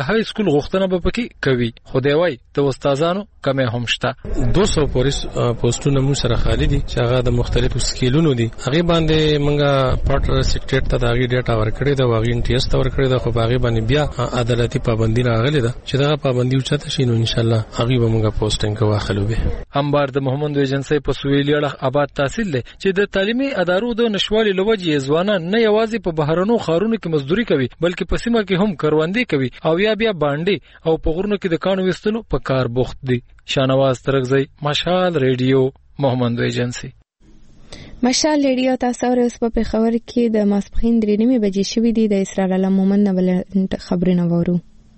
ټول غوښتنه به پکې کوي. خدای وای د استادانو کمه هم شته. دو سو پولیس پوسټونه مو سره خالي دي چې هغه د مختلفو سکیلونو دي. هغه باندې موږ پټ سیکریټ ته داغي ډیټا ورکړی دا واغې انټیس ته ورکړی دا خو باغې باندې بیا عدالتي پابندي راغلي ده چې دا پابندي اوچته شي نو ان شاء الله هغه به موږ پوسټینګ واخلو. به انبار د محمد ایجنسی په سویلي اړه آباد تحصیل دی چې د تعلیمي ادارو د نشوالي لوجې ځوانان نه یوازې په بهرنو خارونو کې مزدوري کوي بلکې په سیمه کې هم کروندې کوي او یا بیا باندې او په غرونو کې د کانو وستلو په کار بوخت دي. شانواز ترغزی مشال ریډیو محمد ایجنسی. مشال ریډیو تاسو اوس په خبر کې د ماسپخین درې نیمه بجې شوې دي. د اسرار الله مومن نه بل خبرونه وورو.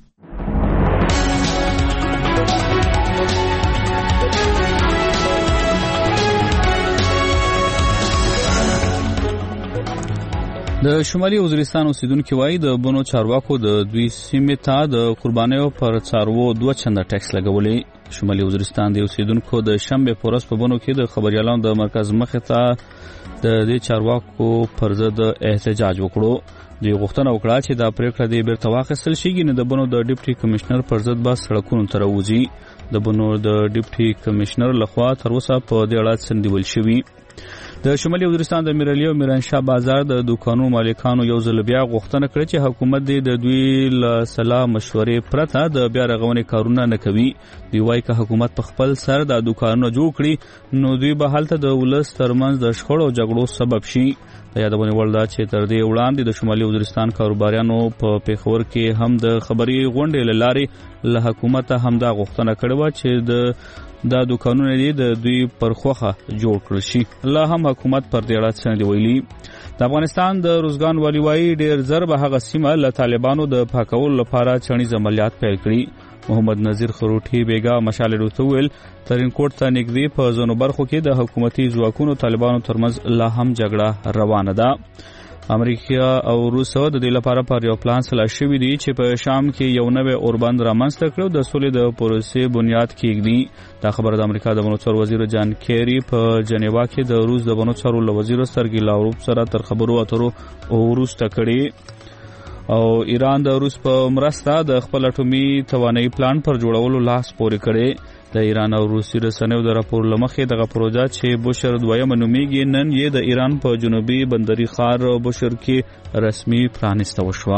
د شمالي وزیرستان اوسیدونکو وایي د بونو چارواکو د دوی سیمې ته د قربانیو پر څاروو دوه چنده ټیکس لګولې. شمالي وزیرستان د اوسیدونکو د شنبه پورس په بونو کې د خبريالانو د مرکز مخې ته د دې چارواکو پر ضد احتجاج وکړو. دوی غوښتنه وکړه چې دا پریکړه د بیرته واخیستل شي نه د بونو د ډیپټي کمشنر پر ضد به سړکونو ته راوځي. د بونو د ډیپټي کمشنر لخوا تر اوسه په دې اړه سندیول شوی. د شمالي وزیرستان د میرعلی او میرانشاه بازار د دکانو مالکانو یو ځل بیا غوښتنه کړې چې حکومت د دوی له صلاح مشورې پرته د بیا رغونې کارونه نه کوي. دوی وایي که حکومت په خپل سر د دکانونو جوړ کړي نو دوی به هلته د ولس ترمنځ د شخړو او جګړو سبب شي. د یادونه وړ ده چې تر دې وړاندې د شمالي وزیرستان کاروباریانو په پیښور کې هم د خبري غونډې له لارې له حکومت هم دا غوښتنه کړې و چې د دا دکانونه دي د دوی پر خوخه جوړ کړل شي. لا هم حکومت پر دې اړه څه دی ویلي. د افغانستان د روزګان والی وایي ډیر زر به هغه سیمه له طالبانو د پاکولو لپاره چڼیز عملیات پیل کړي. محمد نذیر خروټي بیگا مشال روتویل ترین کوټ ته نږدې په ځینو برخو کې د حکومتي ځواکونو طالبانو ترمنځ لا هم جګړه روانه ده. امریکا او روس د دې لپاره پر یو پلان سلا شوی دی چې په شام کې یو نوې اوربند رامنځته کړو د سولې د پروسې بنیاد کېږي. دا خبره د امریکا د بنو وزیر جان کیری په جنیوا کې د روس د بنو څارو وزیر سرګی لاوروف سره تر خبرو اترو وروسته کړي او ایران د روس په مرسته د خپل اټومي توانایي پلان پر جوړولو لاس پورې کړي. د ایران او روسي رسنیو د راپور لمخې دغه پروژه چې بوشهر دویم نومیږي نن یې د ایران په جنوبي بندري ښار بوشهر کې رسمي پرانیسته وشوه.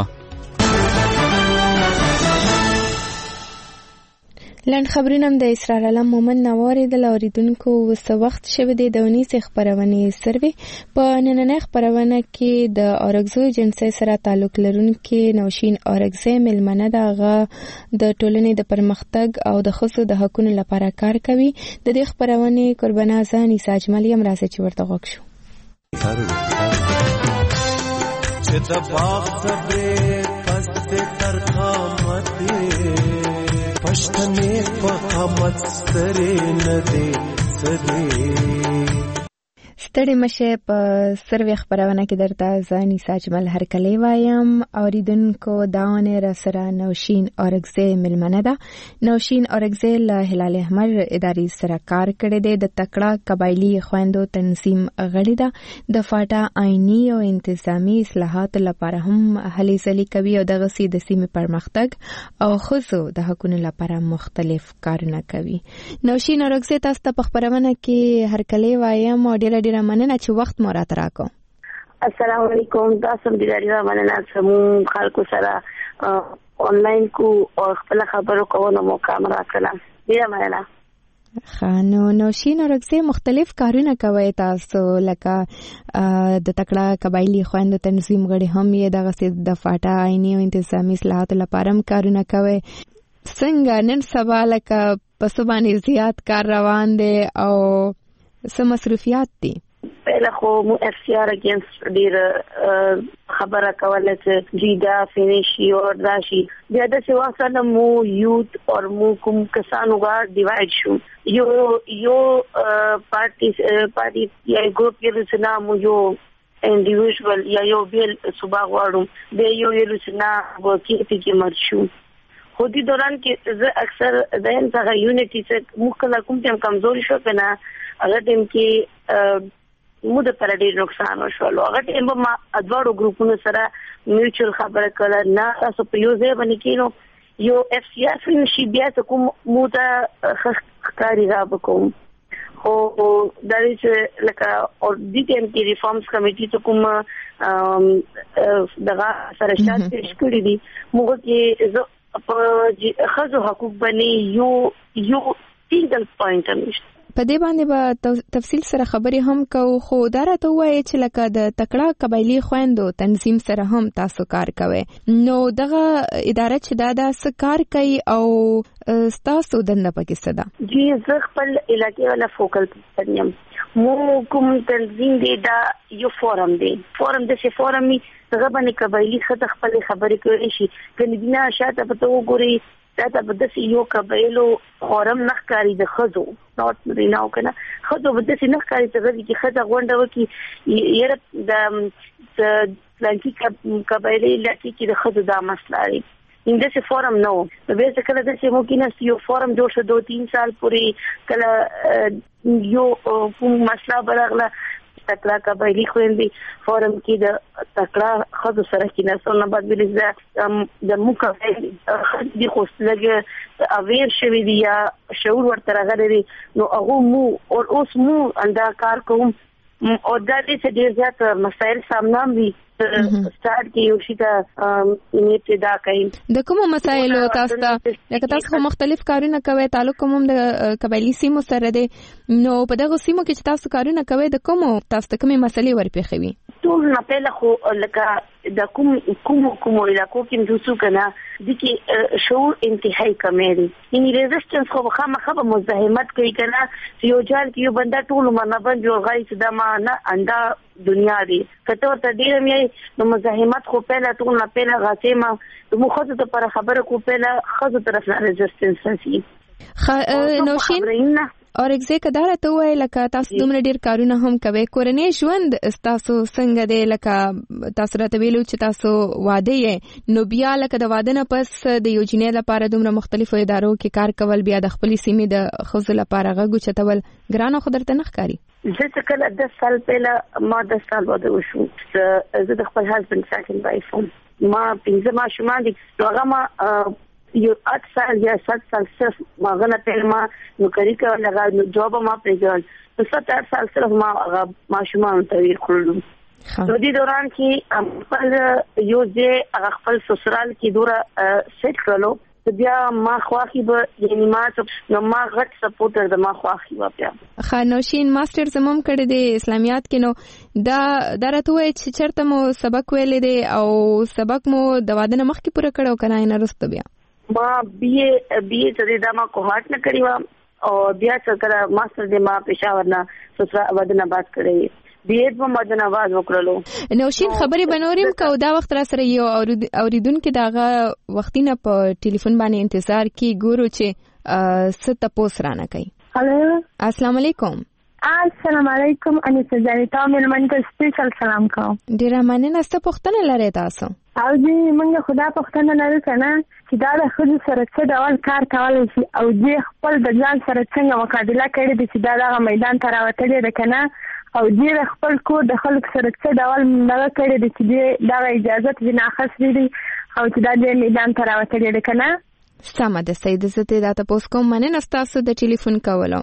لاند خبرونه د اسرار الله مومن نواري د اوریدونکو وس وخت شوه د دونیس خبرونه سروي په نننۍ خبرونه کې د اورګزو جنسي سره تعلق لرونکي نوشین اورګزه ملمنه دغه د ټولنې د پرمختګ او د خصوص د حقوقو لپاره کار کوي. د دې خبرونه قربانه ځاني ساجمالي هم راځي چې ورته وښو. چې د باغ صبر پس تر قامت پښتنې په قامت سترې نه دي سدي. ستړي مشه په سروي خبرونه کې درته ځاني ساجمل هرکلی وایم. اوریدونکو داونه را سره نوشین اورګزه ملمنه ده. نوشین اورګزه له هلال احمر اداري سره کار کړی دی. د تکړه قبایلی خويندو تنظیم غړي ده. د فاټا آئینی او انتظامی اصلاحات لپاره هم هلي ځلي کوي او دغه سي د سیمې پرمختګ او خصو د حقوقو لپاره مختلف کارونه کوي. نوشین اورګزه تاسو ته په خبرونه کې هرکلی وایم او ډیر ډیر مننه چې وخت مو راته راکو. السلام علیکم. تاسو دې ډیر مننه چې مو خلکو سره آنلاین کو او خپل خبرو کوو موقع راکړه. ډیر مننه. خانو نوشین اورګزه مختلف کارونه کوي تاسو لکه د تکړه قبایلی خويندو تنظیم غړي هم یې دغه د فاټا آئینی او انتظامی اصلاحات لپاره هم کارونه کوي. څنګه نن سبا لکه په سبانه زیات کار روان دي او سم مصروفیات دي؟ پہله خو مو اف سی آر اگینست ډیر خبره کوله چې جیدا فینیشي او راشي بیا د سیوا سره مو یوت او مو کوم کسانو غا ډیوایډ شو. یو یو پارټي پارټي یا ګروپ کې رسنا مو یو انډیویډوال یا یو بیل صبح غواړم به یو یو رسنا ورکی کې مرشو. خو دې دوران کې زه اکثر ذهن څنګه یونټی څخه مخکله کوم ټیم کمزوري شو کنه هغه ټیم کې مو د پر ډیر نقصان وشو. هغه ټیم ما ادوارو ګروپونو سره میوچل خبره کړه نه تاسو په یو ځای باندې کینو یو اف سی آر فینشي بیا ته کوم موته خکاری را بکوم او دا چې لکه او دي کې ریفارمز کمیټي ته کوم دغه سره شات پیش کړی دي موږ کې په خزو حقوق باندې یو یو سنگل پوینټ نشته. په دې باندې به تفصیل سره خبرې هم کوو خو دا راته وایي چې لکه د تکړه قبایلی خويندو تنظیم سره هم تاسو کار کوئ نو دغه اداره چې دا د سکار کوي او تاسو دنده پکې څه ده؟ جی زه خپل علاقې ولا فوکل پرنیم مو کوم تنظیم دی دا یو فورم دی فورم د څه فورم می هغه باندې قبایلی خط خپل خبرې کوي شي کني بنا شاته په تو ګوري دا ته د سی یو قبایلو فورم نخکاری د خزو نوت ریناو کنه خزو د سی نخکاری ته غوږی کی خزه غونډه وکي یره د لانکی قبایلی لکه کی د خزو دا مسله لري ان دغه فورم نو نو به څه کله د سی مو کې یو فورم جوړ شو دوه تین سال پورې کله یو کوم مسله برغله تکړه قبایلی خويندې فورم کې د تکړه خزو سره کې نه څونه بعد ویل د موکه د خوستلګه اویر شوی دی یا شعور ورته راغلی نو هغه مو او اوس مو اندا کار کوم او دا دې چې ډیر زیات مسایل سامنا وي ستارت کې یو شي ته ابتدا کوي د کوم مسایلو تاسو ته لکه تاسو مختلف کارونه کوي تعلق کوم د قبایلی سیمو سره دی نو په دغه سیمو کې چې تاسو کارونه کوي د کوم تاسو ته کومه مسلې ورپېخوي ټول نه پهله خو لکه د کوم کوم کوم علاقو کې دوسو کنه د کې شعور انتهایی کمی دی یعنی ریزिस्टنس خو خامخا به مزاحمت کوي کنه یو ځل کې یو بندا ټول منبند یو غای چې د ما نه اندا دنیا دی کته ورته ډیر مې نو مزاحمت خو پهله ټول نه پهله غاسمه د مخزه ته پر خبره کو پهله خزه طرف نه ریزिस्टنس شي نوشین اور اگزیک دا راته وای لکه تاسو دومره ډیر کارونه هم کوي کورنۍ ژوند تاسو څنګه دی لکه تاسو راته ویلو چې تاسو واده یې نو بیا لکه د واده نه پس د یو جنې لپاره دومره مختلفو ادارو کې کار کول بیا د خپل سیمې د خزو لپاره غوښ چتول ګرانو خدرته نه ښکاری زه کله د سال پهله ما د سال واده وشو زه د خپل هسبند سیکنډ وایف ما پنځه ماشومان دي هغه ما یو اټ سال یا سات سال صرف ماغه په ما نوکری کوله لگا جواب ما پریږدل نو سات اټ سال صرف ما هغه ماشومان تغیر کړل نو دې دوران کې خپل یو ځای هغه خپل سسرال کې دوره سیټ کړلو بیا ما خواخي به یعنی ما نو ما غټ سپورټر د ما خواخي و بیا خانوشین ماستر زموم کړی دی اسلامیات کې نو دا درته وای چې چرته مو سبق ویلې دی او سبق مو د واده نه مخکې پوره کړو کنه نه رسته بیا ما بی اے بی اے ته دا ما کوهارت نه کړی و او بیا څنګه ماستر دې ما پېښور نه سسرا ودنه بات کړی بی اے په مدن आवाज وکړلو نوشین خبرې بنوریم کو دا وخت را سره یو اوریدونکو داغه وختینه په ټلیفون باندې انتظار کی ګورو چې ست پوس رانه کوي هالو السلام علیکم السلام علیکم انیسه جانی تاسو ملمنته سپیشل سلام کو ډیر مننه ست پختنه لري تاسو او دې موږ خدا پختنه لري کنه چې دا د خود سره څه ډول کار کولای شي او دې خپل د ځان سره څنګه مقابله کوي چې دا د میدان ته راوتلې ده کنه او دې خپل کور د خلک سره څه ډول نه کوي چې دا اجازه دې نه اخستې دي او چې دا د میدان ته راوتلې ده کنه سمه ده سید زته دا تاسو کوم مننه تاسو د ټلیفون کولو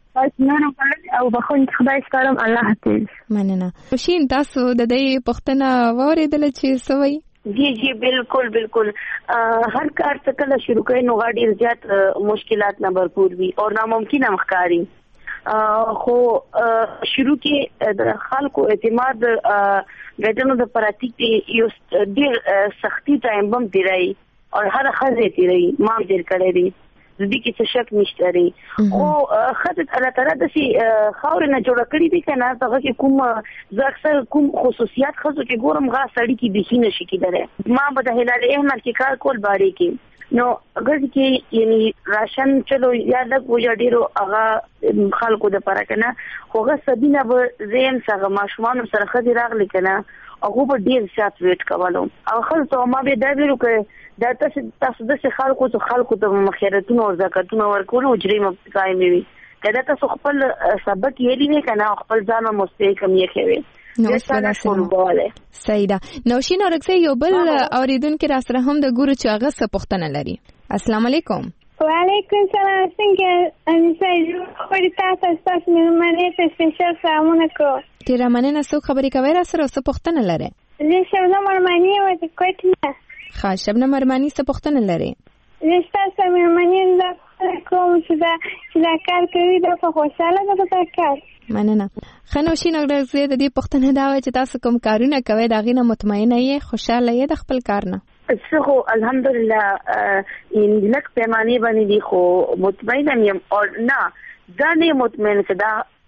او بخون خدای ستاسو الله حافظ مننه شین تاسو د دې پښتنه وریدل چې سوي جی جی بالکل بالکل هر کار څه کله شروع کړي نو غاډي زیات مشکلات نه بھرپور وي او ناممکن مخکاري خو شروع کې د خلکو اعتماد غټنو د پراتیک یو ډیر سختي ټایم بم دی راي او هر خزه دی راي ما ډیر کړی دی دې کې څه شک نشته لري او خدای الله تعالی د سي خاور نه جوړ کړی دي کنه هغه کې کوم ځکه اکثر کوم خصوصیات خزو کې ګورم غا سړی کې بخي نشي کېدل ما به د هلال احمد کې کار کول باري کې نو اگر کې یعنی راشن چلو یا لګ و یا ډیرو هغه خلکو د پاره کنه هغه سبینه به زین څنګه ماشومان سره خدي راغلی کنه هغه به ډیر زیات ویټ کولو او خلک ما به دا ویلو کې دا تاسو تاسو د خلکو ته خلکو ته مخیرتونه او زکاتونه ورکول او جری مقایم وي کله تاسو خپل سبق یې لري کنه خپل ځان مستحکم یې کوي نو سلام سیدا نوشین اورکسه یو بل اوریدونکو را سره هم د ګورو چې هغه څه پوښتنه لري السلام علیکم. وعلیکم السلام. څنګه انیسا خوري تاسو تاسو مېلمانه ته سپیشل سلامونه کوم. ډیره مننه. څوک خبرې کوي را سره څه پوښتنه لري؟ زه شبنم ارمانی یم د کوټه. ښه شبنم ارمانی څه پوښتنه لري؟ زه تاسو مېلمانه یم کوم چې دا چې دا کار کوي دا په خوشاله ده په کار. مننه. خنوشین اګرځي د دې پوښتنه دا و چې تاسو کوم کارونه کوي دا غینه مطمئنه یې خوشاله یې د خپل کار نه؟ زه خو الحمدلله ان لک پیمانه باندې دی خو مطمئنه یم او نه دا نه مطمئنه چې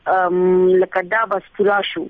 دا لکه دا بس پورا شو.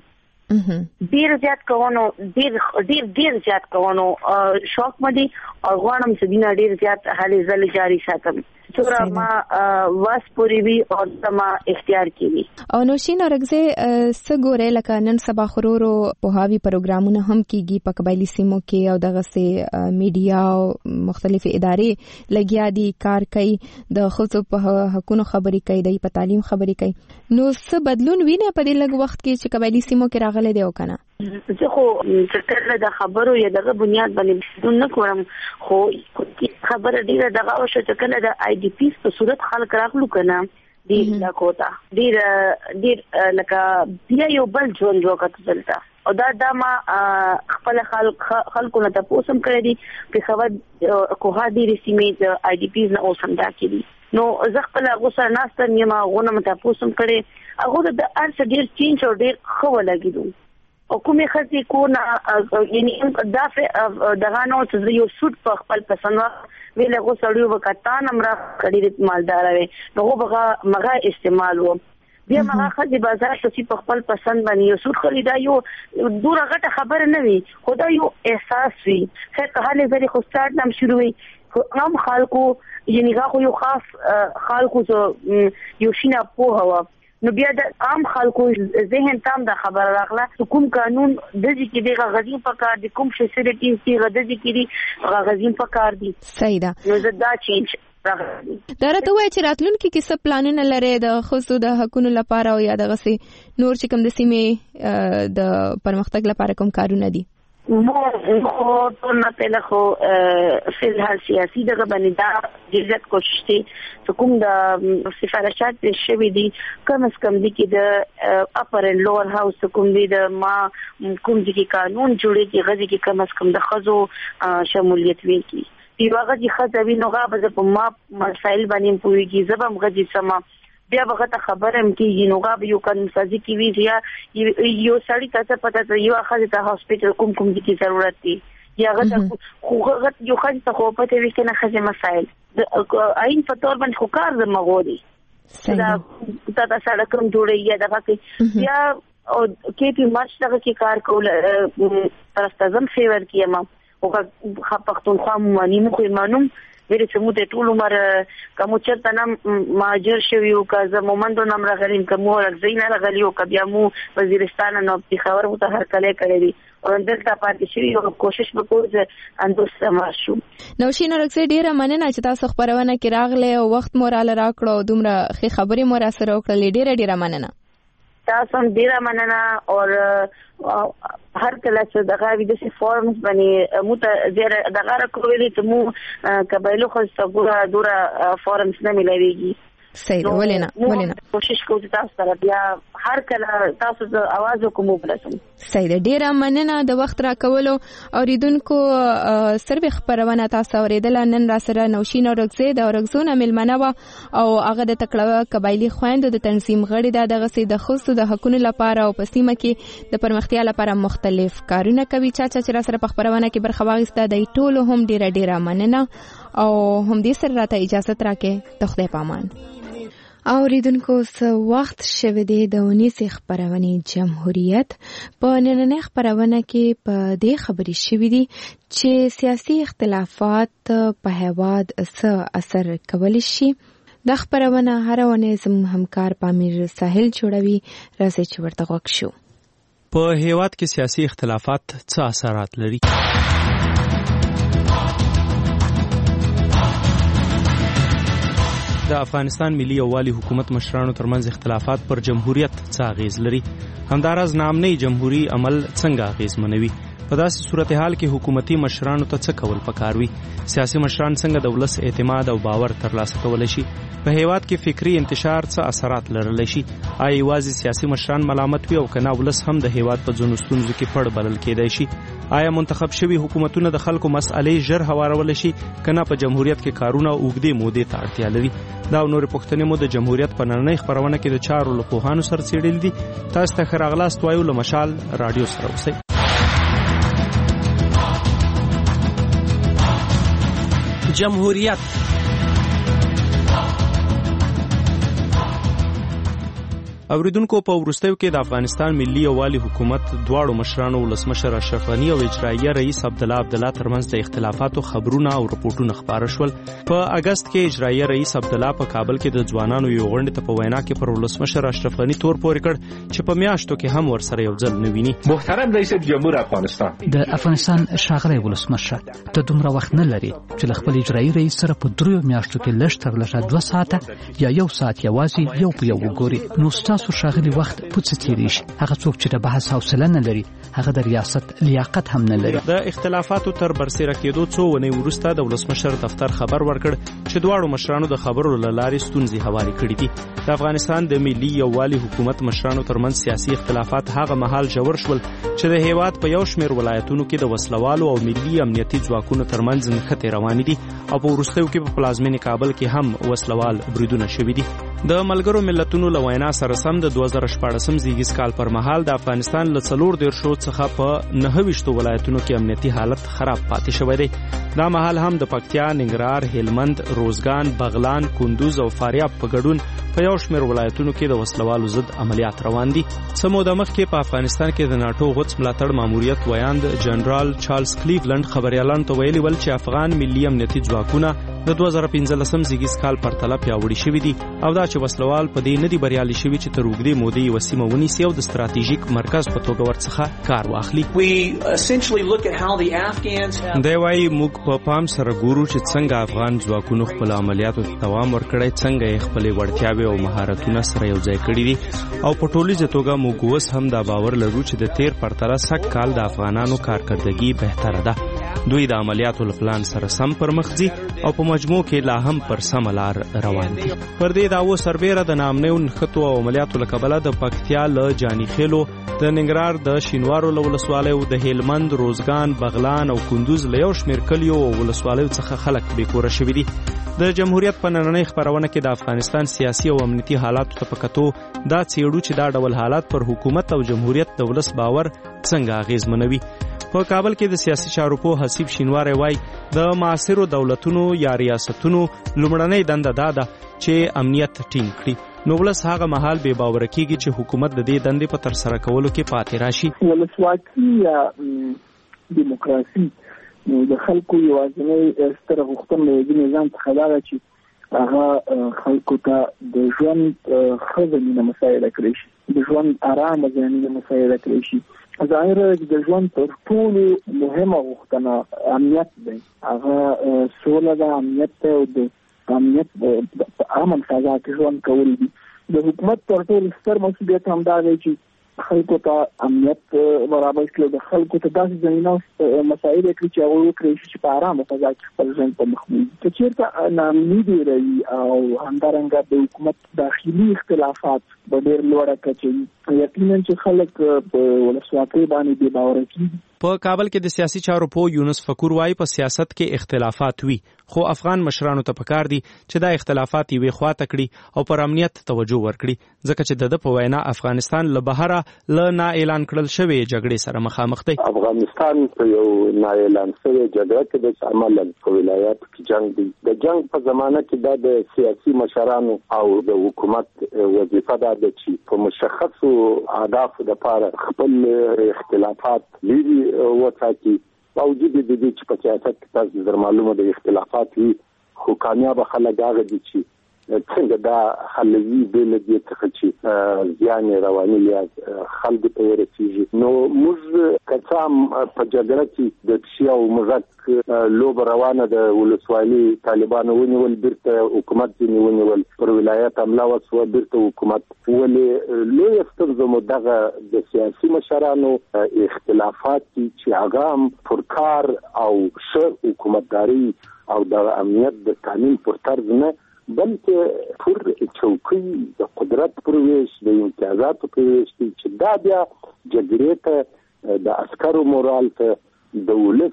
ډیر زیات کوونو ډیر ډیر ډیر زیات کوونو شوق مدي او غواړم چې دینه ډیر زیات حالې زل جاری ساتم څومره ما واس پوری وی او سما اختیار کیږي. او نوشین اورګزه سګوره لکه نن سبا خورورو په هاوی پروګرامونه هم کیږي په قبایلی سیمو کې او دغه سه میډیا او مختلفې ادارې لګیا دي کار کوي د خصوص په حقوقو خبرې کوي د په تعلیم خبرې کوي. نو څه بدلون ویني په دې لږ وخت کې چې قبایلی سیمو کې راغلي دی او کنه؟ زه خو چې د خبرو یا دغه بنیاد باندې بدون نه کوم خو خبره ډیره دغه او چې کله د آی ډي پیس په صورت خلک راغلو کنه ډیر لا کوتا ډیر ډیر لکه بیا یو بل ژوند وکړ دلته او دا د ما خپل خلک خلکو نه تاسو هم کړی دي په خبر کوه دي رسمي د آی ډي پیس نه اوسم دا کړی نو زه خپل غوسه ناست نیمه غونه مت تاسو هم کړی هغه د ارڅ ډیر چینج او ډیر خو لګیدو او کومه خزي کو نه یعنی دافع دغه نو چې یو سوت په خپل پسند ویله غو سړیو وکتا نمرا کړي مالدار وي نو هغه مغه استعمال وو بیا مغه خزي بازار ته په خپل پسند باندې یو سوت خریدا یو دوره غټه خبر نه وي خدای یو احساس وي خیر که حاله زری خو ستارت نام شروع وي عام خلکو یعنی هغه یو خاص خلکو یو شینه په هوا نو بیا د عام خلکو ذهن تام د خبر راغله کوم قانون د دې کې د غزین په کار دي کوم فیسیلیټیز دي د دې کې دي غزین په کار دي. صحیح ده. نو زدا چینج راغلی. درته وای چې راتلونکي کې څه پلانونه لري د خصوص د حقوقو لپاره او یا دغه سي نور چې کوم د سیمې د پرمختګ لپاره کوم کارونه دي؟ مو خو ټول نه پله خو فلحال سیاسي دغه باندې دا جزات کوشش دي کوم د سفارشات شوي دي کم از کم دي کې د اپر اند لوور هاوس کوم دي د ما کوم دي قانون جوړي کې غږی کې کم از کم د خزو شمولیت وی کی دیواغه دي خزوی نو غابه په ما مسائل باندې پويږي زبم غږی سما بیا وخت خبرم کې نو غاب یو قانون سازي کې وی یا یو سړی تاسو پته ته یو اخر ته هسپټل کوم کوم دي کی ضرورت دي یا غته خو غت یو خاص ته خو پته وی کنه خزه مسائل د عین په تور باندې خو کار د مغوري دا تاسو سره کوم جوړي یا دغه کې یا او کې په مارچ دغه کې کار کول پرستازم فیور کیما او خ پختونخوا مانی مو خو مانوم ویل چې مو د ټول عمر کوم چرته نام ماجر شوی او که زمومندو نام راغلین کوم ورغزین راغلی او کبیا مو وزیرستان نو په خبر مو ته هر کله کړی او دلته پاتې شوی او کوشش وکړو چې اندوس سما شو. نو شي نو رکسه ډیره مننه چې تاسو خبرونه کې راغله او وخت مورال راکړو دومره خې خبرې مور سره وکړلې ډیره ډیره مننه. تاسو هم ډیره مننه او هر کله چې دغه ویډیو فورمز باندې مو ته زیاده دغه راکولې ته مو قبایلو خو څنګه دوره فورمز نه ملایويږي. صحیح ولینا ولینا کوشش کوو چې تاسو سره بیا هر کله تاسو ته आवाज وکوم بلسم. صحیح ډیره مننه د وخت راکولو اوریدونکو سروي خبرونه تاسو اوریدل نن را سره نوشین اورګزه د اورګزونه ملمنه او هغه د تکړه قبایلی خويندو د تنظیم غړي د دغه سي د خصوص د حقوقو لپاره او پسیمه کې د پرمختیا لپاره مختلف کارونه کوي چا چې را سره په خبرونه کې برخه واغسته د ټولو هم ډیره ډیره مننه او هم دې سره راته اجازه تراکه ته خدای پامان. اوریدونکو څه وخت شوه دی د اونیسې خبرونه جمهوریت په نننۍ خبرونه کې په دې خبرې شوې دي چې سیاسي اختلافات په هیواد څه اثر کولی شي. د خبرونه هر ونه زموږ همکار پامیر ساحل جوړوي راځي چې ورته غوږ شو. په هیواد کې سیاسي اختلافات څه اثرات لري؟ د افغانستان ملي یووالي حکومت مشرانو ترمنځ اختلافات پر جمهوریت څه اغیز لري؟ همداراز نامنۍ جمهوریت عمل څنګه اغیزمنوي؟ په داسې صورتحال کې حکومتي مشرانو ته څه کول پکار وي؟ سیاسي مشران څنګه د ولس اعتماد او باور ترلاسه کولی شي؟ په هیواد کې فکری انتشار څه اثرات لرلی شي؟ آیا یوازې سیاسي مشران ملامت وي او که نه ولس هم د هیواد په ځینو ستونزو کې پړ بلل کېدای شي؟ آیا منتخب شوي حکومتونه د خلکو مسئلې ژر هوارولی شي که نه په جمهوریت کې کارونه اوږدې مودې ته اړتیا لري؟ دا او نورې پوښتنې مو د جمهوریت په نننۍ خپرونه کې د چارو له پوهانو سره څېړلي دي. تاسو ته ښه راغلاست وایو له مشال راډیو سره اوسئ. جمهوریت اوریدونکو په وروستیو کې د افغانستان ملي یووالي حکومت دواړو مشرانو ولسمشر اشرف غني او اجرائیه رئیس عبدالله عبدالله ترمنځ د اختلافاتو خبرونه او رپورټونه خپاره شول. په اگست کې اجرائیه رئیس عبدالله په کابل کې د ځوانانو یو غونډې ته په وینا کې پر ولسمشر اشرف غني تور پورې کړ چې په میاشتو کې هم ورسره یو ځل نه ویني. محترم رئیس جمهور افغانستان د افغانستان ښاغلی ولسمشر ته دومره وخت نه لري چې له خپل اجرائیه رئیس سره په دریو میاشتو کې لږ تر لږه دوه ساعته یا یو ساعت یوازې یو په یو وګوري. نو ستاسو ښاغلي وخت پوڅ تیریږي. هغه څوک چې د بحث حوصله نه لري هغه د ریاست لیاقت هم نه لري. د اختلافاتو تر برسېره کېدو څو ونې وروسته د ولسمشر دفتر خبر ورکړ چې دواړو مشرانو د خبرو له لارې ستونزې هوارې کړې دي. د افغانستان د ملي یووالي حکومت مشرانو ترمنځ سیاسي اختلافات هغه مهال ژور شول چې د هیواد په یو شمېر ولایتونو کې د وسلوالو او ملي امنیتي ځواکونو ترمنځ نښتې روانې دي او په وروستیو کې په پلازمینې کابل کې هم وسلوال بریدونه شوي دي. د ملګرو ملتونو له وینا سره سم د دوه زره شپاړسم زیږیز کال پر مهال د افغانستان له څلور دېرشو څخه په نهه ویشتو ولایتونو کې امنیتي حالت خراب پاتې شوی دی. دا مهال هم د پکتیا، ننګرهار، هلمند، روزګان، بغلان، کندوز او فاریاب په ګډون په یو شمېر ولایتونو کې د وسلوالو ضد عملیات روان دي. څه موده مخکې په افغانستان کې د ناټو غوڅ ملاتړ ماموریت ویاند جنرال چارلز کلیولند خبریالانو ته ویلي ول چې افغان ملي امنیتي ځواکونه د دوه زره پنځلسم زیږیز کال پرتله پیاوړي شوي دي او دا چې وسلوال په دې نه دي بریالي شوي چې تر اوږدې مودې یوه سیمه ونیسي او د ستراتیژیک مرکز په توګه ورڅخه کار واخلي. دی وایي موږ په پام سره ګورو چې څنګه افغان ځواکونو خپل عملیاتو ته دوام ورکړی، څنګه یې خپلې وړتیاوې او مهارتونه سره یو ځای کړي دي او په ټولیزه توګه موږ اوس هم دا باور لرو چې د تیر پرتله سږ کال د افغانانو کارکردګي بهتره ده. دوی د عملیاتو له پلان سره سم پر مخ ځي او په مجموع کې لا هم پر سمه لار روان دي. پر دې دعوو سربیره د ناامنیو نښتو او عملیاتو له کبله د پکتیا له جاني خیلو، د ننګرهار د شینوارو له ولسوالیو، د هلمند، روزګان، بغلان او کندوز له یو شمېر کلیو او ولسوالیو څخه خلک بېکوره شوي دي. د جمهوریت په نننۍ خپرونه کې د افغانستان سیاسي او امنیتي حالاتو ته په کتو دا څېړو چې دا ډول حالات پر حکومت او جمهوریت د ولس باور څنګه اغېزمنوي. په کابل کې د سیاسي چارو پوه حسیب شینواری وایي د معاصرو دولتونو یا ریاستونو لومړنۍ دنده دا ده چې امنیت ټینګ کړي. نو ولس هغه مهال بې باوره کېږي چې حکومت د دې دندې په ترسره کولو کې پاتې راشي. ولسواکي یا دیموکراسي نو د خلکو یوازینۍ ستره غوښتنه د نظام څخه دا ده چې هغه خلکو ته د ژوند ښه زمینه مساعده کړی شي، د ژوند ارامه زمینه مساعده کړی شي. ظاهره د ژوند تر ټولو مهمه غوښتنه امنیت دی. هغه سوله ده، امنیت دی او د امنیت په امن فضا کې ژوند کول دي. د حکومت تر ټولو ستر مسؤلیت هم دا دی چې خلکو ته امنیت برابر کړي، د خلکو ته داسې زمینه مساعده کړي چې هغوی وکړی شي چې په ارامه فضا کې خپل ژوند په مخ وړي. که چېرته ناامني ډېره وي او همدارنګه د حکومت داخلي اختلافات په ډېر لوړه کچه وي، یقینا چې خلک په ولسواکۍ باندې بې باوره کېږي. په کابل کې د سیاسي چارو پوه یونس فکور وایي په سیاست کې اختلافات وي، خو افغان مشرانو ته پکار دي چې دا اختلافات یې وې خواته کړي او پر امنیت توجه ورکړي، ځکه چې د ده په وینا افغانستان له بهره له نا اعلان کړل شوې جګړې سره مخامخ دی. افغانستان په یو نا اعلان شوې جګړه کې د عملاً په ولایاتو کې جنگ دی. د جنگ په زمانه کې دا د سیاسي مشرانو او د حکومت وظیفه ده چې په مشخصو اهدافو لپاره خپل اختلافات لري وساتي. باوجود د دې چې په سیاست کې تاسو زر معلومه د اختلافات وي، خو کامیاب خلک هغه دي چې څنګه دا حلوي بل دې څخه چې ځان رواني یا خلک ته ورسیږي. نو موږ کڅام په جګړه کې د شیاو مزک لوب روانه د ولسوالي طالبانو ونیول بیرته حکومت ونیول پر ولایت حمله وسوه بیرته حکومت ولې لوی ستونزه مو دغه د سیاسي مشرانو اختلافات چې هغه پر کار او ش حکومتداري او د امنیت د قانون پر طرز نه بلکې پر چوکۍ د قدرت پر ویش د امتیازاتو پر ویش چې دا بیا جګړې ته د عسکرو مورال ته د ولس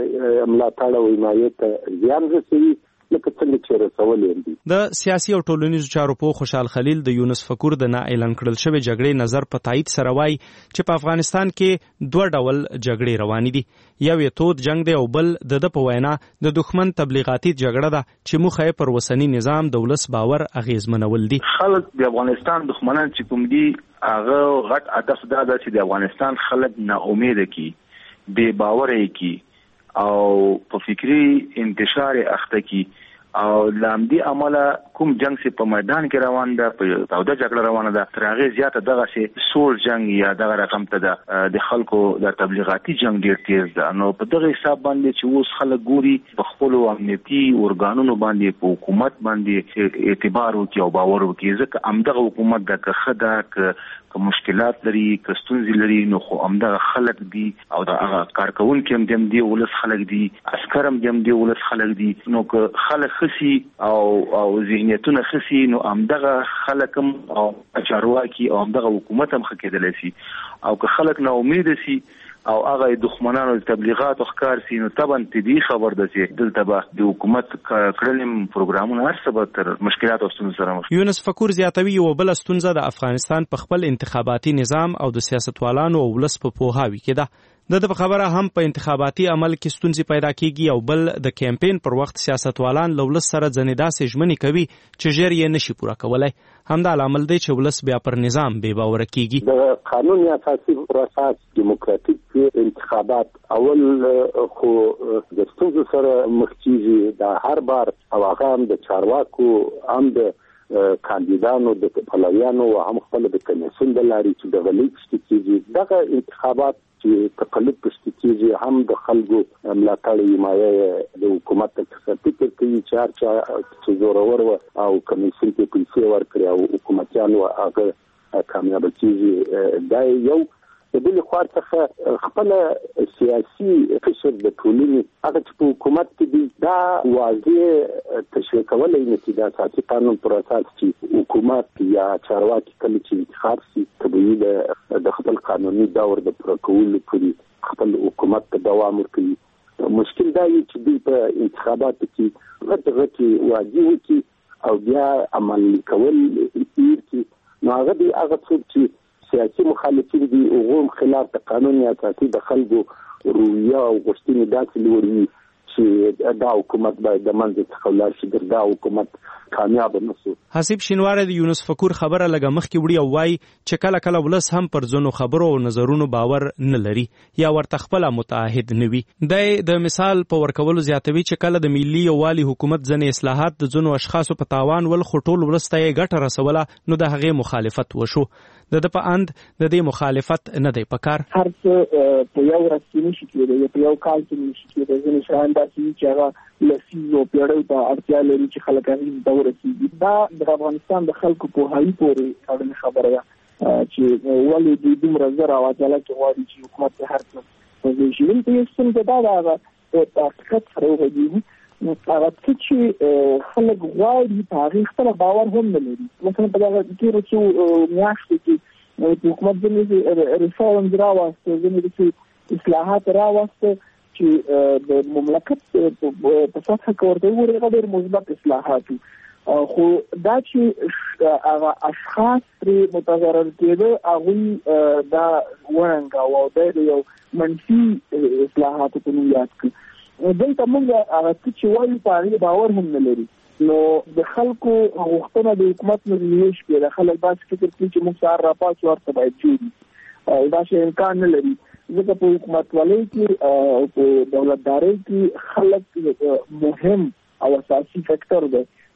ملاتړ او حمایت زیان رسوي لکه څنګه چې رسولې دي. د سیاسي او ټولنیزو چارو په خوشحال خلیل د یونس فکور د نا اعلان کړل شوی جګړې نظر په تایید سره وایي چې په افغانستان کې دوه ډول جګړې روانې دي. یو یې تود جنگ دی او بل د د په وینا د دښمن تبلیغاتي جګړه ده چې موخه پر وسنی نظام د ولس باور اغیزمنول دي. خلک د افغانستان دښمنان چې کوم دي هغه غټ هدف دا ده چې د افغانستان خلک نا امید کی بے باور کی او په فکری انتشار اخته کی او لامدي عمله کوم جنگ سي په میدان کې روان ده په توده جګړه روانه ده تر هغه زیاته دغه سي سول جنگ یا دغه رقم ته ده د خلکو د تبلیغاتي جنگ ډیر تیز ده. نو په دغه حساب باندې چې اوس خلک ګوري په خپل امنیتي اورګانونو باندې په حکومت باندې اعتبار وکي او باور وکي ځکه امدغه حکومت د خدا ک مشکلات لري کستونزي لري نو خو امدغه خلک دي او د هغه کارکونکو هم دم دي ولس خلک دي عسکرم دم دي ولس خلک دي نو که خلک خسي او او ذهنیتونه خسي نو امدغه خلکم او چارواکي او امدغه حکومت هم خکېدل شي او که خلک نو امید شي او هغه دښمنانو تبلیغات او ښکار سي نو طبعا تدې خبر ده چې دلته به د حکومت کړنیم پروګرامونه هر څه به تر مشکلات او ستونزو سره مخ. یونس فکور زیاتوي یو بل ستونزه د افغانستان په خپل انتخاباتي نظام او د سیاستوالانو او ولس په پوهاوي کې ده. د په خبره هم په انتخاباتي عمل کې ستونزې پیدا کیږي او بل د کمپاین پر وخت سیاستوالان له ولس سره ځنې داسې ژمنې کوي چې ژر یې نشي پوره کولای. همدا عامل دی چې ولس بیا پر نظام بې باوره کیږي. د قانون اساسي پروسس دیموکراتیک انتخابات اول خو د ستونزو سره مخ کیږي د هر بار او هغه هم د چارواکو هم د کاندیدانو د پلویانو او هم خپل د کمیسیون د لارې چې د غلیظ کیږي دغه انتخابات چې تقلب پښتي کیږي هم د خلکو ملاتړ حمایت د حکومت څخه فکر کوي چې هر چا چې زورور او کمیسیون ته پیسې ورکړي او حکومتيانو هغه کامیاب کیږي دا یو د بل خوا څخه خپل سیاسي فشار د ټولنې هغه چې په حکومت کې دي دا واضح تشریح کولای نه چې دا اساسي قانون پر اساس چې حکومت یا چارواکي کله چې انتخاب شي طبيعي د خپل قانوني دور د پوره کولو پورې خپل حکومت ته دوام ورکوي. مشکل دا دی چې دوی په انتخاباتو کې غټ غټ واجب وکړي او بیا عمل کول یې نو هغه دی هغه څه چې سیاسي مخالفین دي او خلاف د قانون اساسي د خلکو رویه او غوښتنې داسې لوري چې دا حکومت باید د منځ څخه ولاړ شي دا حکومت کامیاب نشي. حسیب شینواری د یونس فکور خبره لګه مخکې وړي او وایي چې کله کله ولس هم پر ځینو خبرو او نظرونو باور نه لري یا ورته خپل متعهد نه وي. د مثال په ورکولو زیاتوي چې کله د ملي یووالي حکومت ځنې اصلاحات د ځینو اشخاصو په تاوان ول خو ټول ولس ته یې ګټه رسوله نو د هغې مخالفت وشو. د د په اند د دې مخالفت نه دی پکار. هر څه په یو ورځ کې نشي کېدای په یو کال کې نشي کېدای ځینې شیان داسې چې هغه لسیزو پیړیو ته اړتیا لري چې خلک هغې ته ورسېږي. دا د افغانستان د خلکو پوهاوي پورې اړه خبره ده چې ولې دوی دومره زر او عجله کې غواړي چې حکومت هر څه وزې شي. نن په ستونزه دا ده هغه په حقیقت سره وغږېږي هغه څه چې خلک غواړي په هغې خپله باور هم نه لري. مثلا په دغه تېرو څو میاشتو کې حکومت ځینې ریفارمز راوسته ځینې اصلاحات راوسته چې د مملکت په سطحه کې ورته وګورئ هغه ډېر مثبت اصلاحات خو دا چې هغه اشخاص پرې متضرر کېده هغوی دا ورنګاوه او دا د یو منفي اصلاحاتو په نوم یاد کړي. دلته موږ هغه څه چې وایو په هغې باور هم نه لري. نو د خلکو غوښتنه د حکومت نه نیویش کړي د خلک داسې فکر کوي چې موږ سهار راپاڅو ورته باید جوړي دا شی امکان نه لري ځکه په حکومتولۍ کې او په دولتدارۍ کې خلک مهم او اساسي فکټر دی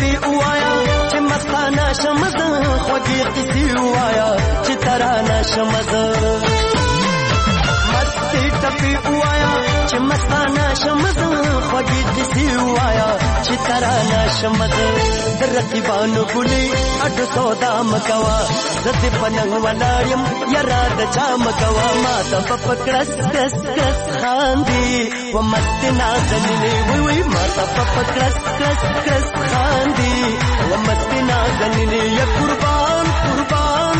ټپي وایا چې مستانه شمز خوږې قصې وایا چې ترانه شمز مستي ټپي وایا چې مستانه شمز خوږې قصې وایا چې ترانه شمز رقیبانو ګلي اډ سودا مکوا زت پننګ ولایم یرا د چا مکوا ما د پپکړس کس کس خاندي و مست نازنینه وی وی ما د پپکړس کس کس خاندي و مست نازنینه یا قربان قربان